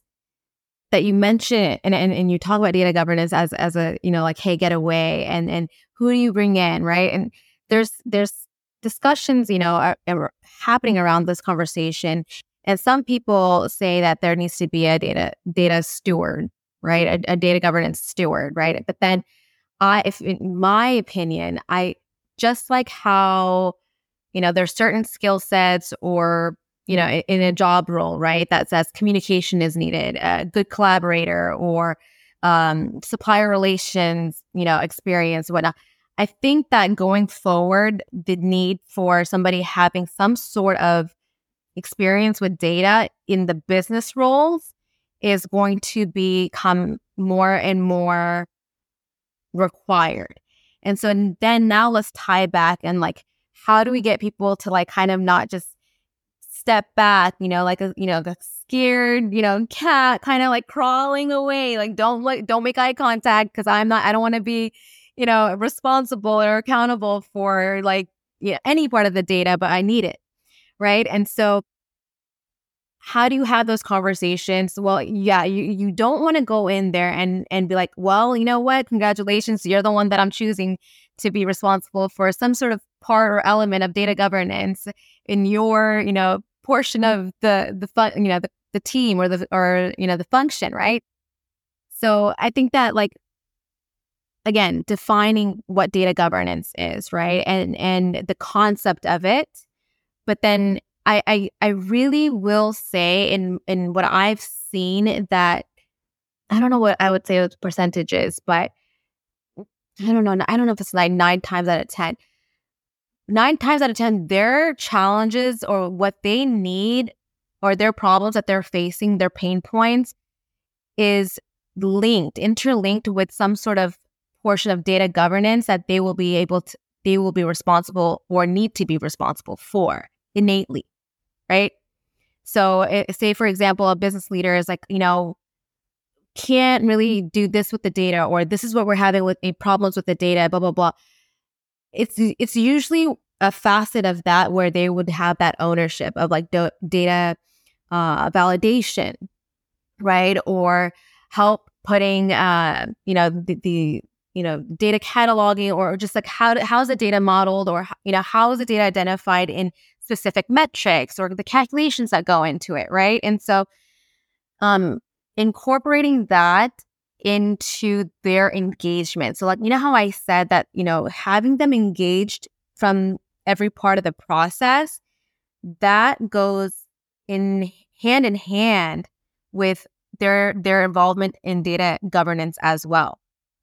mention it and you talk about data governance as a, like, hey, get away, and who do you bring in, right? And there's discussions, are happening around this conversation. And some people say that there needs to be a data steward, right? A data governance steward, right? But then in my opinion, I just like how, there's certain skill sets or, in a job role, right, that says communication is needed, a good collaborator, or supplier relations, experience, whatnot. I think that going forward, the need for somebody having some sort of experience with data in the business roles is going to become more and more required. And so then now let's tie back and, like, how do we get people to, like, kind of not just step back, like a scared, cat kind of like crawling away, like don't make eye contact because I don't want to be, responsible or accountable for, like, any part of the data, but I need it, right? And so how do you have those conversations? Well, yeah, you don't want to go in there and be like, well, you know what? Congratulations, you're the one that I'm choosing to be responsible for some sort of part or element of data governance in your, portion of the team or the function, right? So I think that, like, again, defining what data governance is, right, and the concept of it, but then I really will say in what I've seen that, I don't know what I would say those percentages, but I don't know if it's like 9 times out of 10. 9 times out of 10, their challenges or what they need or their problems that they're facing, their pain points, is interlinked with some sort of portion of data governance that they will be responsible or need to be responsible for innately, right? So say, for example, a business leader is like, can't really do this with the data, or this is what we're having with problems with the data, blah, blah, blah. It's usually a facet of that where they would have that ownership of, like, the data validation, right? Or help putting, the data cataloging, or just like how's the data modeled, or, how is the data identified in specific metrics, or the calculations that go into it, right? And so incorporating that into their engagement. So, like, how I said that, having them engaged from every part of the process, that goes in hand with their involvement in data governance as well.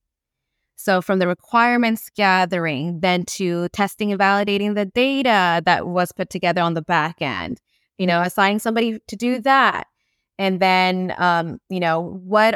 So from the requirements gathering, then to testing and validating the data that was put together on the back end, assigning somebody to do that. And then, what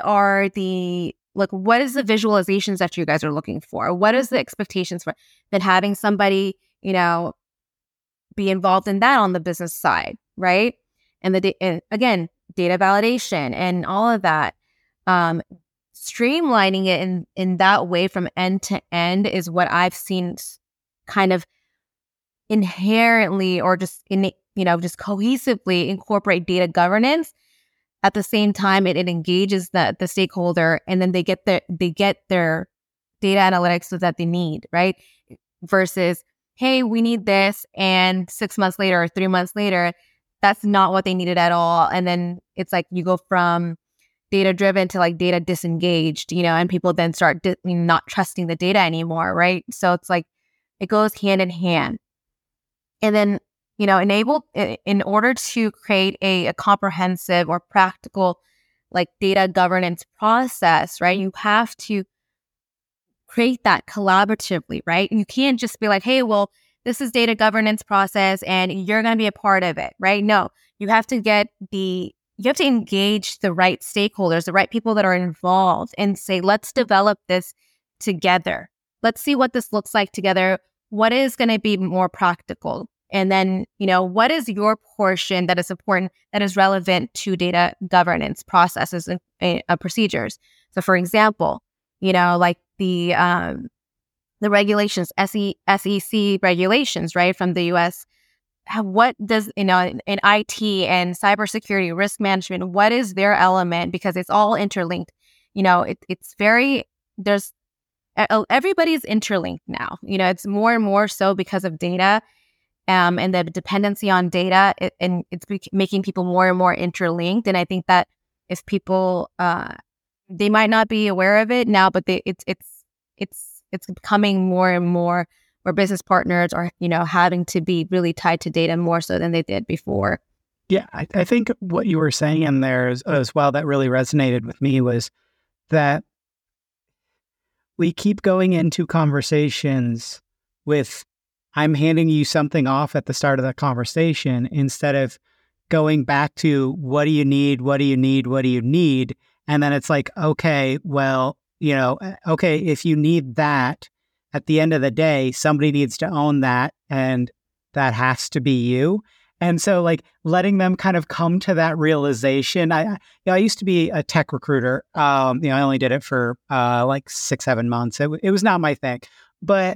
is the visualizations that you guys are looking for? What is the expectations for? Then having somebody, be involved in that on the business side, right? And again, data validation and all of that. Streamlining it in that way from end to end is what I've seen kind of inherently, or just just cohesively incorporate data governance. At the same time, it engages the stakeholder, and then they get their data analytics that they need, right? Versus, hey, we need this, and 6 months later or 3 months later, that's not what they needed at all. And then it's like you go from data driven to, like, data disengaged, and people then start not trusting the data anymore, right? So it's like it goes hand in hand. And then, in order to create a comprehensive or practical, like, data governance process, right, you have to create that collaboratively, right? You can't just be like, hey, well, this is data governance process and you're going to be a part of it, right? No, you have to engage the right stakeholders, the right people that are involved, and say, let's develop this together. Let's see what this looks like together. What is going to be more practical? And then, what is your portion that is important, that is relevant to data governance processes and procedures? So, for example, like the regulations, SEC regulations, right, from the U.S. What does, in IT and cybersecurity risk management, what is their element? Because it's all interlinked. It's very, everybody's interlinked now. It's more and more so because of data and the dependency on data, and it's making people more and more interlinked. And I think that if people, they might not be aware of it now, but it's becoming more and more where business partners are, having to be really tied to data more so than they did before. Yeah, I think what you were saying in there as well that really resonated with me was that we keep going into conversations with, I'm handing you something off at the start of the conversation instead of going back to, what do you need? What do you need? What do you need? And then it's like, okay, well, okay, if you need that, at the end of the day, somebody needs to own that, and that has to be you. And so, like, letting them kind of come to that realization. I used to be a tech recruiter. I only did it for like 6-7 months. It was not my thing. But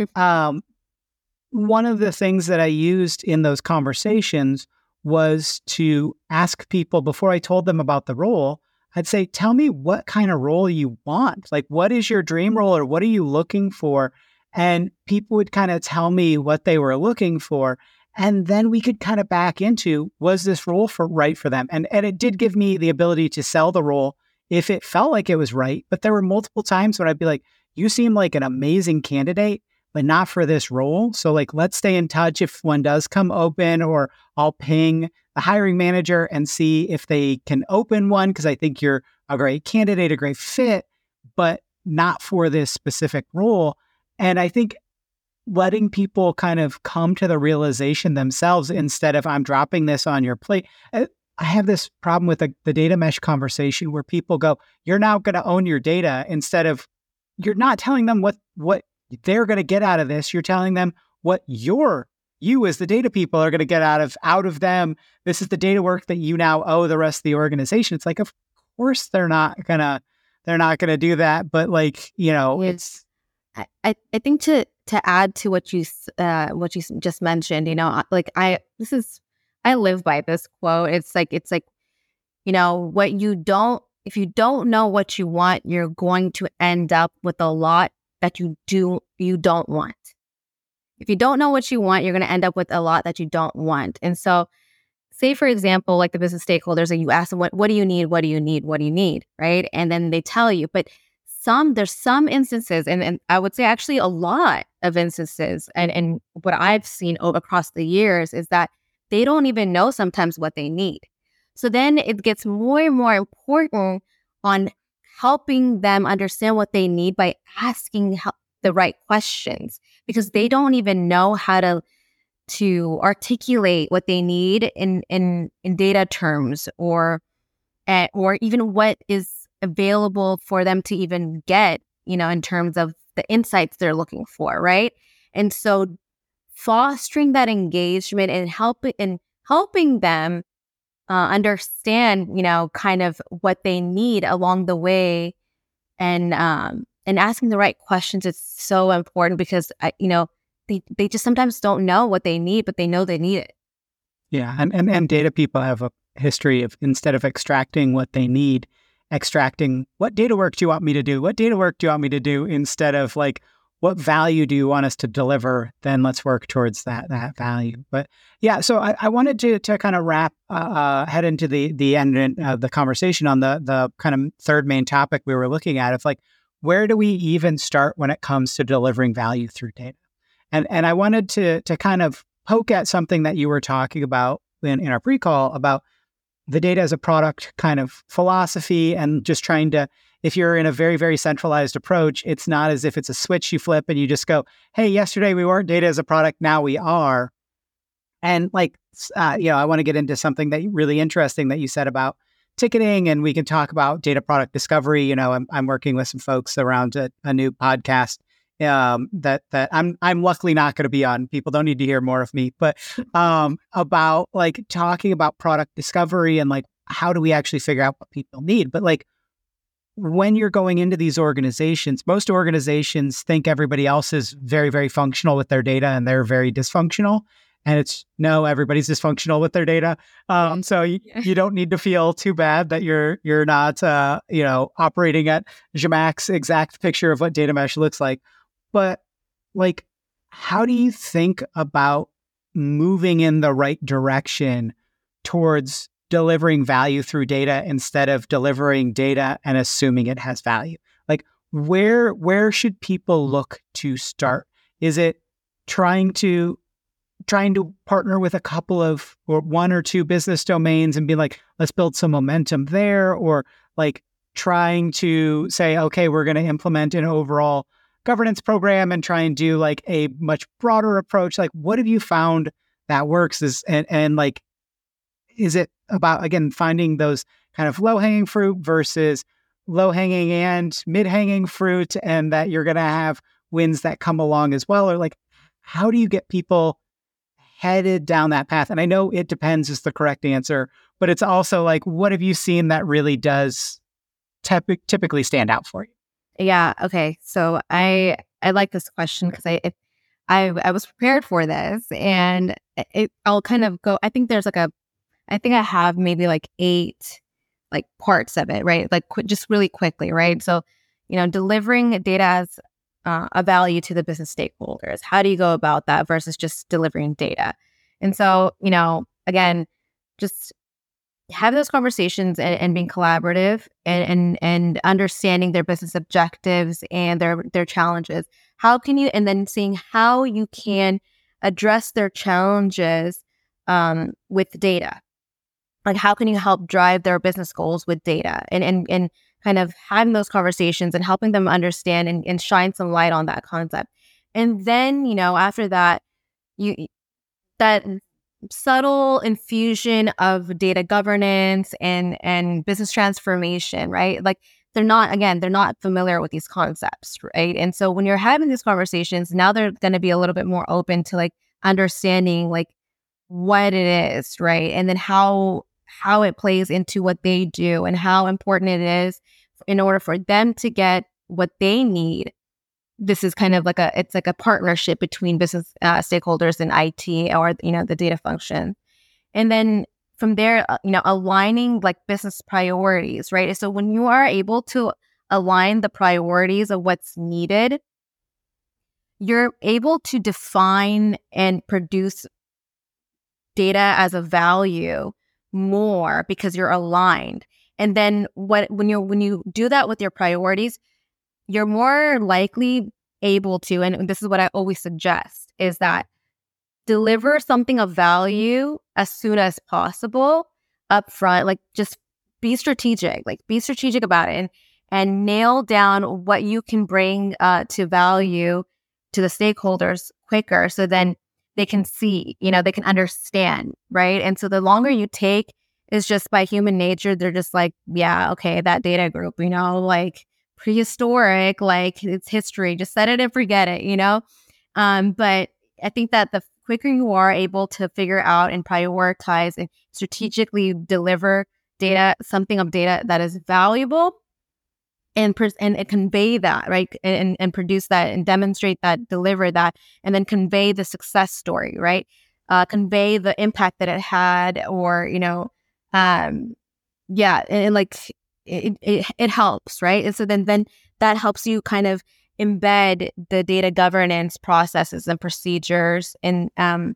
one of the things that I used in those conversations was to ask people, before I told them about the role, I'd say, tell me what kind of role you want. Like, what is your dream role, or what are you looking for? And people would kind of tell me what they were looking for. And then we could kind of back into, was this role right for them? And it did give me the ability to sell the role if it felt like it was right. But there were multiple times when I'd be like, you seem like an amazing candidate, but not for this role. So, like, let's stay in touch if one does come open, or I'll ping the hiring manager and see if they can open one, because I think you're a great candidate, a great fit, but not for this specific role. And I think letting people kind of come to the realization themselves, instead of, I'm dropping this on your plate. I have this problem with the data mesh conversation where people go, you're now going to own your data, instead of, you're not telling them what they're going to get out of this. You're telling them what you as the data people are going to get out of them. This is the data work that you now owe the rest of the organization. It's like, of course they're not gonna do that. But, like, it's. I think to add to what you just mentioned, like, I live by this quote. It's like, if you don't know what you want, you're going to end up with a lot that you don't want. If you don't know what you want, you're going to end up with a lot that you don't want. And so, say, for example, like the business stakeholders, and you ask them, what do you need? What do you need? What do you need? Right? And then they tell you, but there's some instances, and I would say actually a lot of instances, and what I've seen across the years is that they don't even know sometimes what they need. So then it gets more and more important on helping them understand what they need by asking the right questions, because they don't even know how to articulate what they need in data terms, or even what is available for them to even get, in terms of the insights they're looking for, right? And so fostering that engagement and helping them understand, kind of what they need along the way, and asking the right questions is so important, because they just sometimes don't know what they need, but they know they need it. Yeah, and data people have a history of, instead of extracting what they need, extracting, what data work do you want me to do? What data work do you want me to do? Instead of, like, what value do you want us to deliver? Then let's work towards that value. But yeah, so I wanted to kind of wrap, head into the end of the conversation on the kind of third main topic we were looking at, of, like, where do we even start when it comes to delivering value through data? And I wanted to kind of poke at something that you were talking about in our pre-call, about the data as a product kind of philosophy, and just trying to, if you're in a very, very centralized approach, it's not as if it's a switch you flip and you just go, hey, yesterday we weren't data as a product, now we are. And, like, I want to get into something that really interesting that you said about ticketing, and we can talk about data product discovery. I'm working with some folks around a new podcast that I'm luckily not going to be on. People don't need to hear more of me, but about, like, talking about product discovery and, like, how do we actually figure out what people need? But, like, when you're going into these organizations, most organizations think everybody else is very, very functional with their data and they're very dysfunctional. And it's no, everybody's dysfunctional with their data. So you don't need to feel too bad that you're not, operating at Zhamac's exact picture of what data mesh looks like. But like, how do you think about moving in the right direction towards delivering value through data instead of delivering data and assuming it has value? Like, where should people look to start? Is it trying to partner with a couple of or one or two business domains and be like, let's build some momentum there? Or like trying to say, okay, we're going to implement an overall governance program and try and do like a much broader approach? Like, what have you found that works? Is it about, again, finding those kind of low-hanging fruit versus low-hanging and mid-hanging fruit, and that you're going to have wins that come along as well? Or like, how do you get people headed down that path? And I know it depends is the correct answer, but it's also like, what have you seen that really does typically stand out for you? Yeah. Okay. So I like this question because I was prepared for this, and I'll kind of go. I think I have maybe like 8 like parts of it, right? Like just really quickly, right? So, delivering data as a value to the business stakeholders. How do you go about that versus just delivering data? And so, again, just have those conversations and being collaborative and understanding their business objectives and their challenges. And then seeing how you can address their challenges with data. Like, how can you help drive their business goals with data and kind of having those conversations and helping them understand and shine some light on that concept. And then, after that, that subtle infusion of data governance and business transformation, right? Like, they're not familiar with these concepts, right? And so when you're having these conversations, now they're going to be a little bit more open to like understanding like what it is, right? And then how it plays into what they do and how important it is in order for them to get what they need. This is kind of like it's like a partnership between business stakeholders and IT or, the data function. And then from there, aligning like business priorities, right? So when you are able to align the priorities of what's needed, you're able to define and produce data as a value more because you're aligned. And then when you do that with your priorities, you're more likely able to, and this is what I always suggest, is that deliver something of value as soon as possible up front. Like, just be strategic about it and nail down what you can bring to value to the stakeholders quicker, so then they can see, they can understand, right? And so the longer you take is just by human nature, they're just like, yeah, okay, that data group, like prehistoric, like it's history, just set it and forget it, But I think that the quicker you are able to figure out and prioritize and strategically deliver something of data that is valuable and convey that, right? And produce that and demonstrate that, deliver that, and then convey the success story, right? Convey the impact that it had, or, and like it helps, right? And so then that helps you kind of embed the data governance processes and procedures. And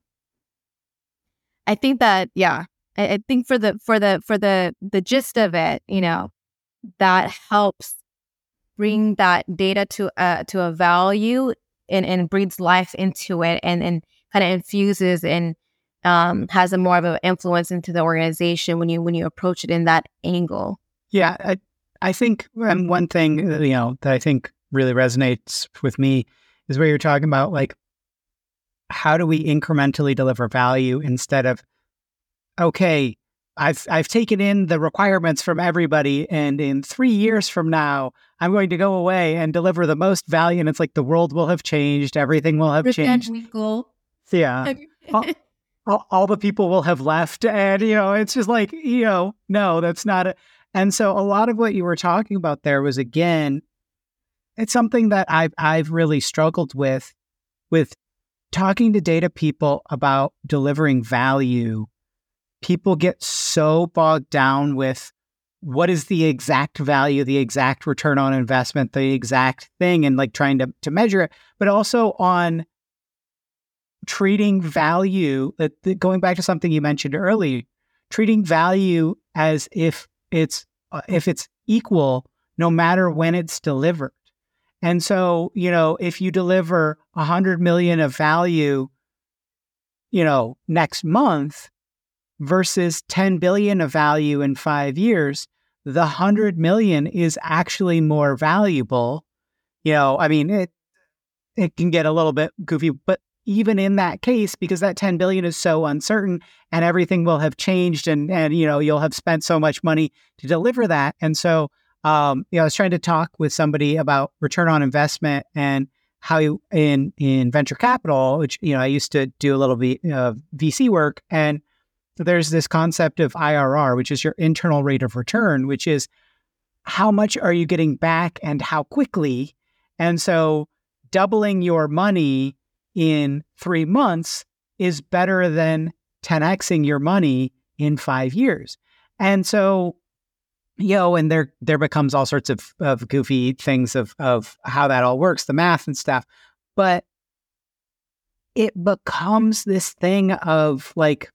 I think that, I think for the gist of it, that helps bring that data to a value and breathes life into it and kind of infuses and has a more of an influence into the organization when you approach it in that angle. Yeah, I think one thing that I think really resonates with me is where you're talking about, like, how do we incrementally deliver value instead of, okay, I've taken in the requirements from everybody, and in 3 years from now, I'm going to go away and deliver the most value. And it's like the world will have changed, everything will have changed. Yeah. All the people will have left, and it's just like, no, that's not it. And so a lot of what you were talking about there was, again, it's something that I've really struggled with talking to data people about delivering value. People get so bogged down with what is the exact value, the exact return on investment, the exact thing, and like trying to measure it, but also on treating value, going back to something you mentioned earlier, treating value as if it's equal no matter when it's delivered. And so, if you deliver 100 million of value, next month versus 10 billion of value in 5 years, the 100 million is actually more valuable. It can get a little bit goofy, but even in that case, because that 10 billion is so uncertain and everything will have changed and you'll have spent so much money to deliver that. And so, I was trying to talk with somebody about return on investment and how in venture capital, which, I used to do a little bit of VC work. And there's this concept of IRR, which is your internal rate of return, which is how much are you getting back and how quickly. And so doubling your money in 3 months is better than 10xing your money in 5 years. And so, and there becomes all sorts of goofy things of how that all works, the math and stuff. But it becomes this thing of like,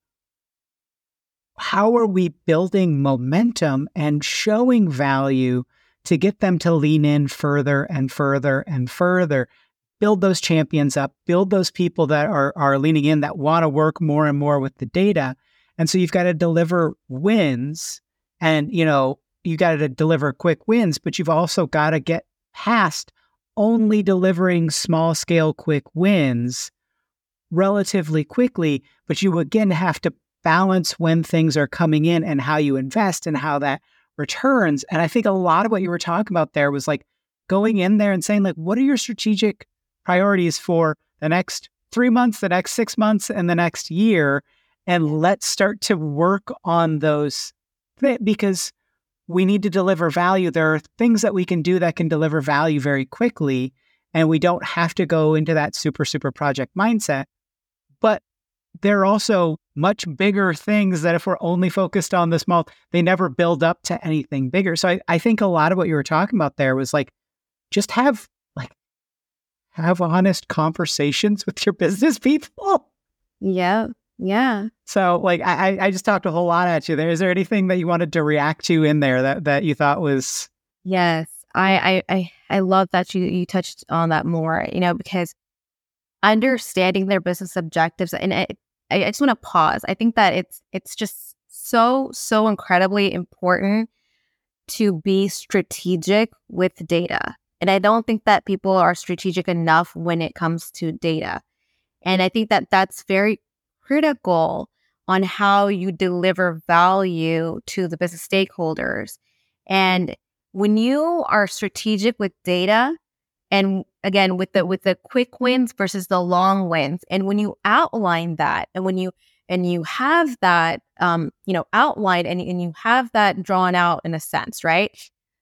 how are we building momentum and showing value to get them to lean in further and further and further, build those champions up, build those people that are leaning in, that want to work more and more with the data. And so you've got to deliver wins and, you got to deliver quick wins, but you've also got to get past only delivering small scale quick wins relatively quickly. But you again have to balance when things are coming in and how you invest and how that returns. And I think a lot of what you were talking about there was like going in there and saying like, what are your strategic priorities for the next 3 months, the next 6 months, and the next year? And let's start to work on those because we need to deliver value. There are things that we can do that can deliver value very quickly, and we don't have to go into that super project mindset. But there are also much bigger things that if we're only focused on the small, they never build up to anything bigger. So I think a lot of what you were talking about there was like, just have honest conversations with your business people. Yeah. Yeah. So like, I just talked a whole lot at you there. Is there anything that you wanted to react to in there that you thought was? Yes. I love that you touched on that more, because understanding their business objectives, and I just want to pause. I think that it's just so incredibly important to be strategic with data. And I don't think that people are strategic enough when it comes to data. And I think that that's very critical on how you deliver value to the business stakeholders. And when you are strategic with data, and again, with the quick wins versus the long wins, and when you outline that, and when you have that, outlined, and you have that drawn out in a sense, right?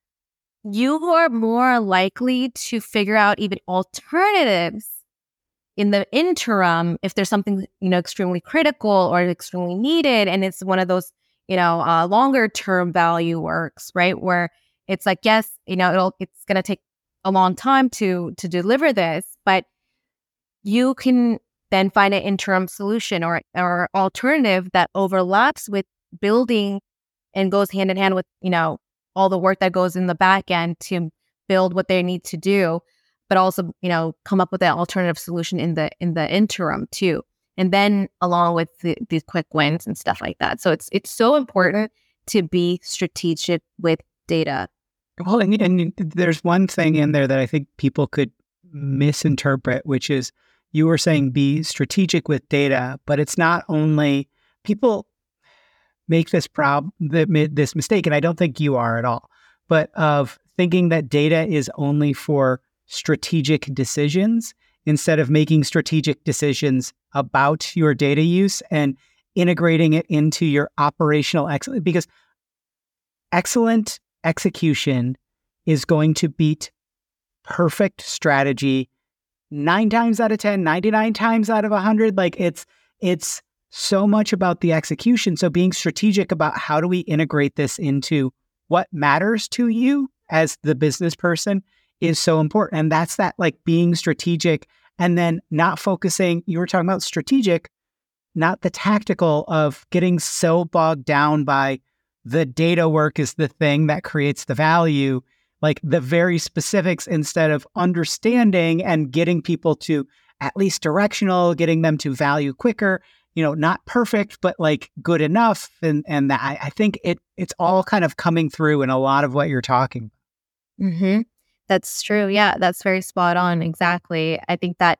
You are more likely to figure out even alternatives in the interim if there's something, extremely critical or extremely needed, and it's one of those, longer term value works, right? Where it's like, yes, it's going to take a long time to deliver this, but you can then find an interim solution or alternative that overlaps with building and goes hand in hand with, all the work that goes in the back end to build what they need to do, but also, come up with an alternative solution in the interim too. And then along with these quick wins and stuff like that. So it's so important to be strategic with data. Well, and there's one thing in there that I think people could misinterpret, which is you were saying be strategic with data, but it's not only people make this mistake, and I don't think you are at all, but of thinking that data is only for strategic decisions instead of making strategic decisions about your data use and integrating it into your operational excellence. Because excellent execution is going to beat perfect strategy 9 times out of 10, 99 times out of 100. Like it's so much about the execution. So being strategic about how do we integrate this into what matters to you as the business person is so important. And that's that, like, being strategic and then not focusing. You were talking about strategic, not the tactical of getting so bogged down by the data work is the thing that creates the value, like the very specifics, instead of understanding and getting people to at least directional, getting them to value quicker, not perfect, but like good enough. And that I think it's all kind of coming through in a lot of what you're talking about. Mm-hmm. That's true. Yeah, that's very spot on. Exactly. I think that,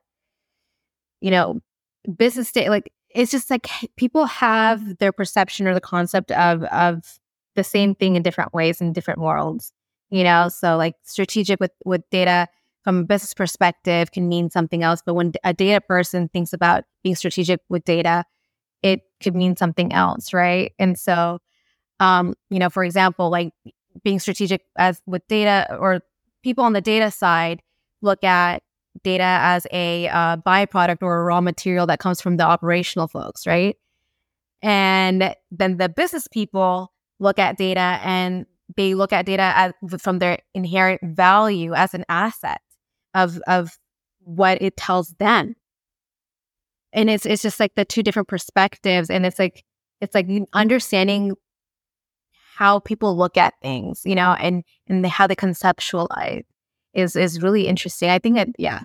business data, like, it's just like people have their perception or the concept of the same thing in different ways in different worlds, so like strategic with data from a business perspective can mean something else. But when a data person thinks about being strategic with data, it could mean something else. Right. And so, for example, like being strategic with data, or people on the data side look at data as a byproduct or a raw material that comes from the operational folks, right? And then the business people look at data, and they look at data from their inherent value as an asset of what it tells them. And it's just like the two different perspectives, and it's like understanding how people look at things, and how they conceptualize is really interesting. I think that, yeah.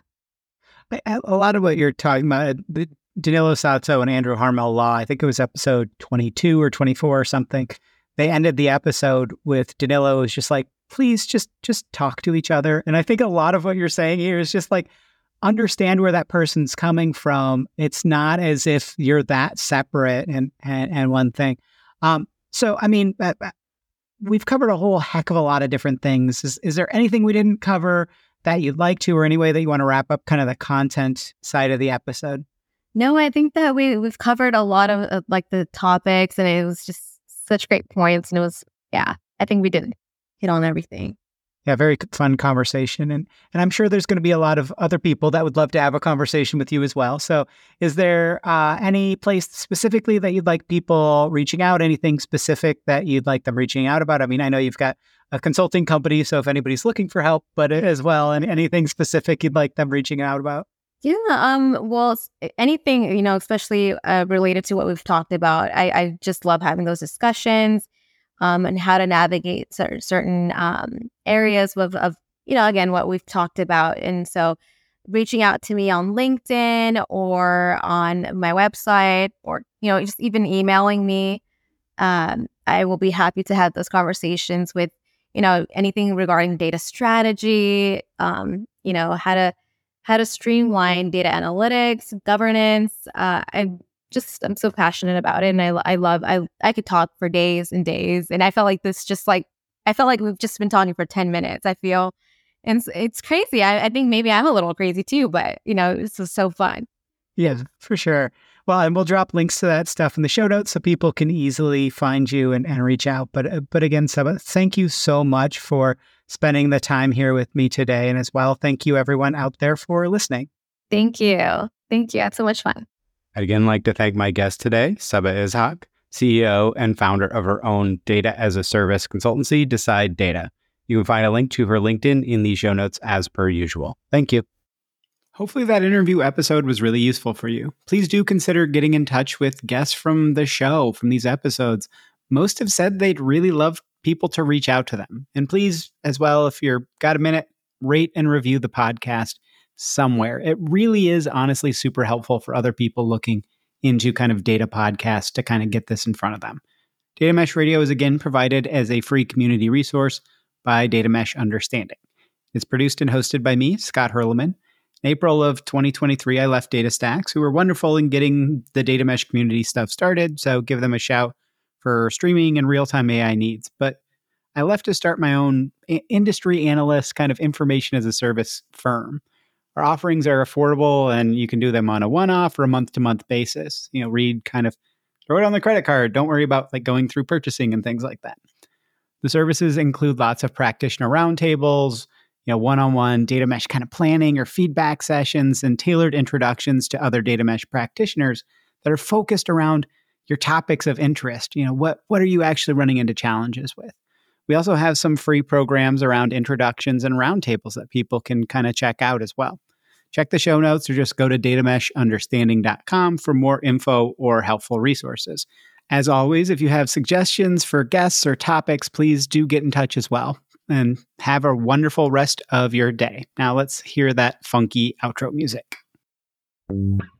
A lot of what you're talking about, Danilo Sasso and Andrew Harmel Law, I think it was episode 22 or 24 or something. They ended the episode with Danilo was just like, please just talk to each other. And I think a lot of what you're saying here is just like, understand where that person's coming from. It's not as if you're that separate and one thing. So, I mean, we've covered a whole heck of a lot of different things. Is there anything we didn't cover that you'd like to, or any way that you want to wrap up kind of the content side of the episode? No, I think that we've covered a lot of like the topics, and it was just such great points. And it was, I think we did hit on everything. Yeah, very fun conversation. And I'm sure there's going to be a lot of other people that would love to have a conversation with you as well. So is there any place specifically that you'd like people reaching out? Anything specific that you'd like them reaching out about? I mean, I know you've got a consulting company, so if anybody's looking for help, but as well, and anything specific you'd like them reaching out about? Yeah, well, anything, especially related to what we've talked about. I just love having those discussions. And how to navigate certain areas of again, what we've talked about. And so reaching out to me on LinkedIn or on my website, or, just even emailing me, I will be happy to have those conversations with, anything regarding data strategy, how to streamline data analytics, governance. I'm so passionate about it, and I could talk for days and days. And I felt like we've just been talking for 10 minutes, I feel. And it's crazy. I think maybe I'm a little crazy too, but this was so fun. Yeah, for sure. Well, and we'll drop links to that stuff in the show notes so people can easily find you and reach out. But again, Saba, thank you so much for spending the time here with me today. And as well, thank you everyone out there for listening. Thank you. Thank you. It's so much fun. I'd again like to thank my guest today, Saba Ishaq, CEO and founder of her own data as a service consultancy, Decide Data. You can find a link to her LinkedIn in the show notes as per usual. Thank you. Hopefully that interview episode was really useful for you. Please do consider getting in touch with guests from the show, from these episodes. Most have said they'd really love people to reach out to them. And please, as well, if you've got a minute, rate and review the podcast somewhere. It really is honestly super helpful for other people looking into kind of data podcasts to kind of get this in front of them. Data Mesh Radio is again provided as a free community resource by Data Mesh Understanding. It's produced and hosted by me, Scott Hurleman. In April of 2023, I left DataStax, who were wonderful in getting the Data Mesh community stuff started, so give them a shout for streaming and real-time AI needs. But I left to start my own industry analyst kind of information as a service firm. Our offerings are affordable, and you can do them on a one-off or a month-to-month basis. Read kind of, throw it on the credit card. Don't worry about like going through purchasing and things like that. The services include lots of practitioner roundtables, one-on-one data mesh kind of planning or feedback sessions, and tailored introductions to other data mesh practitioners that are focused around your topics of interest. What are you actually running into challenges with? We also have some free programs around introductions and roundtables that people can kind of check out as well. Check the show notes or just go to datameshunderstanding.com for more info or helpful resources. As always, if you have suggestions for guests or topics, please do get in touch as well. And have a wonderful rest of your day. Now let's hear that funky outro music.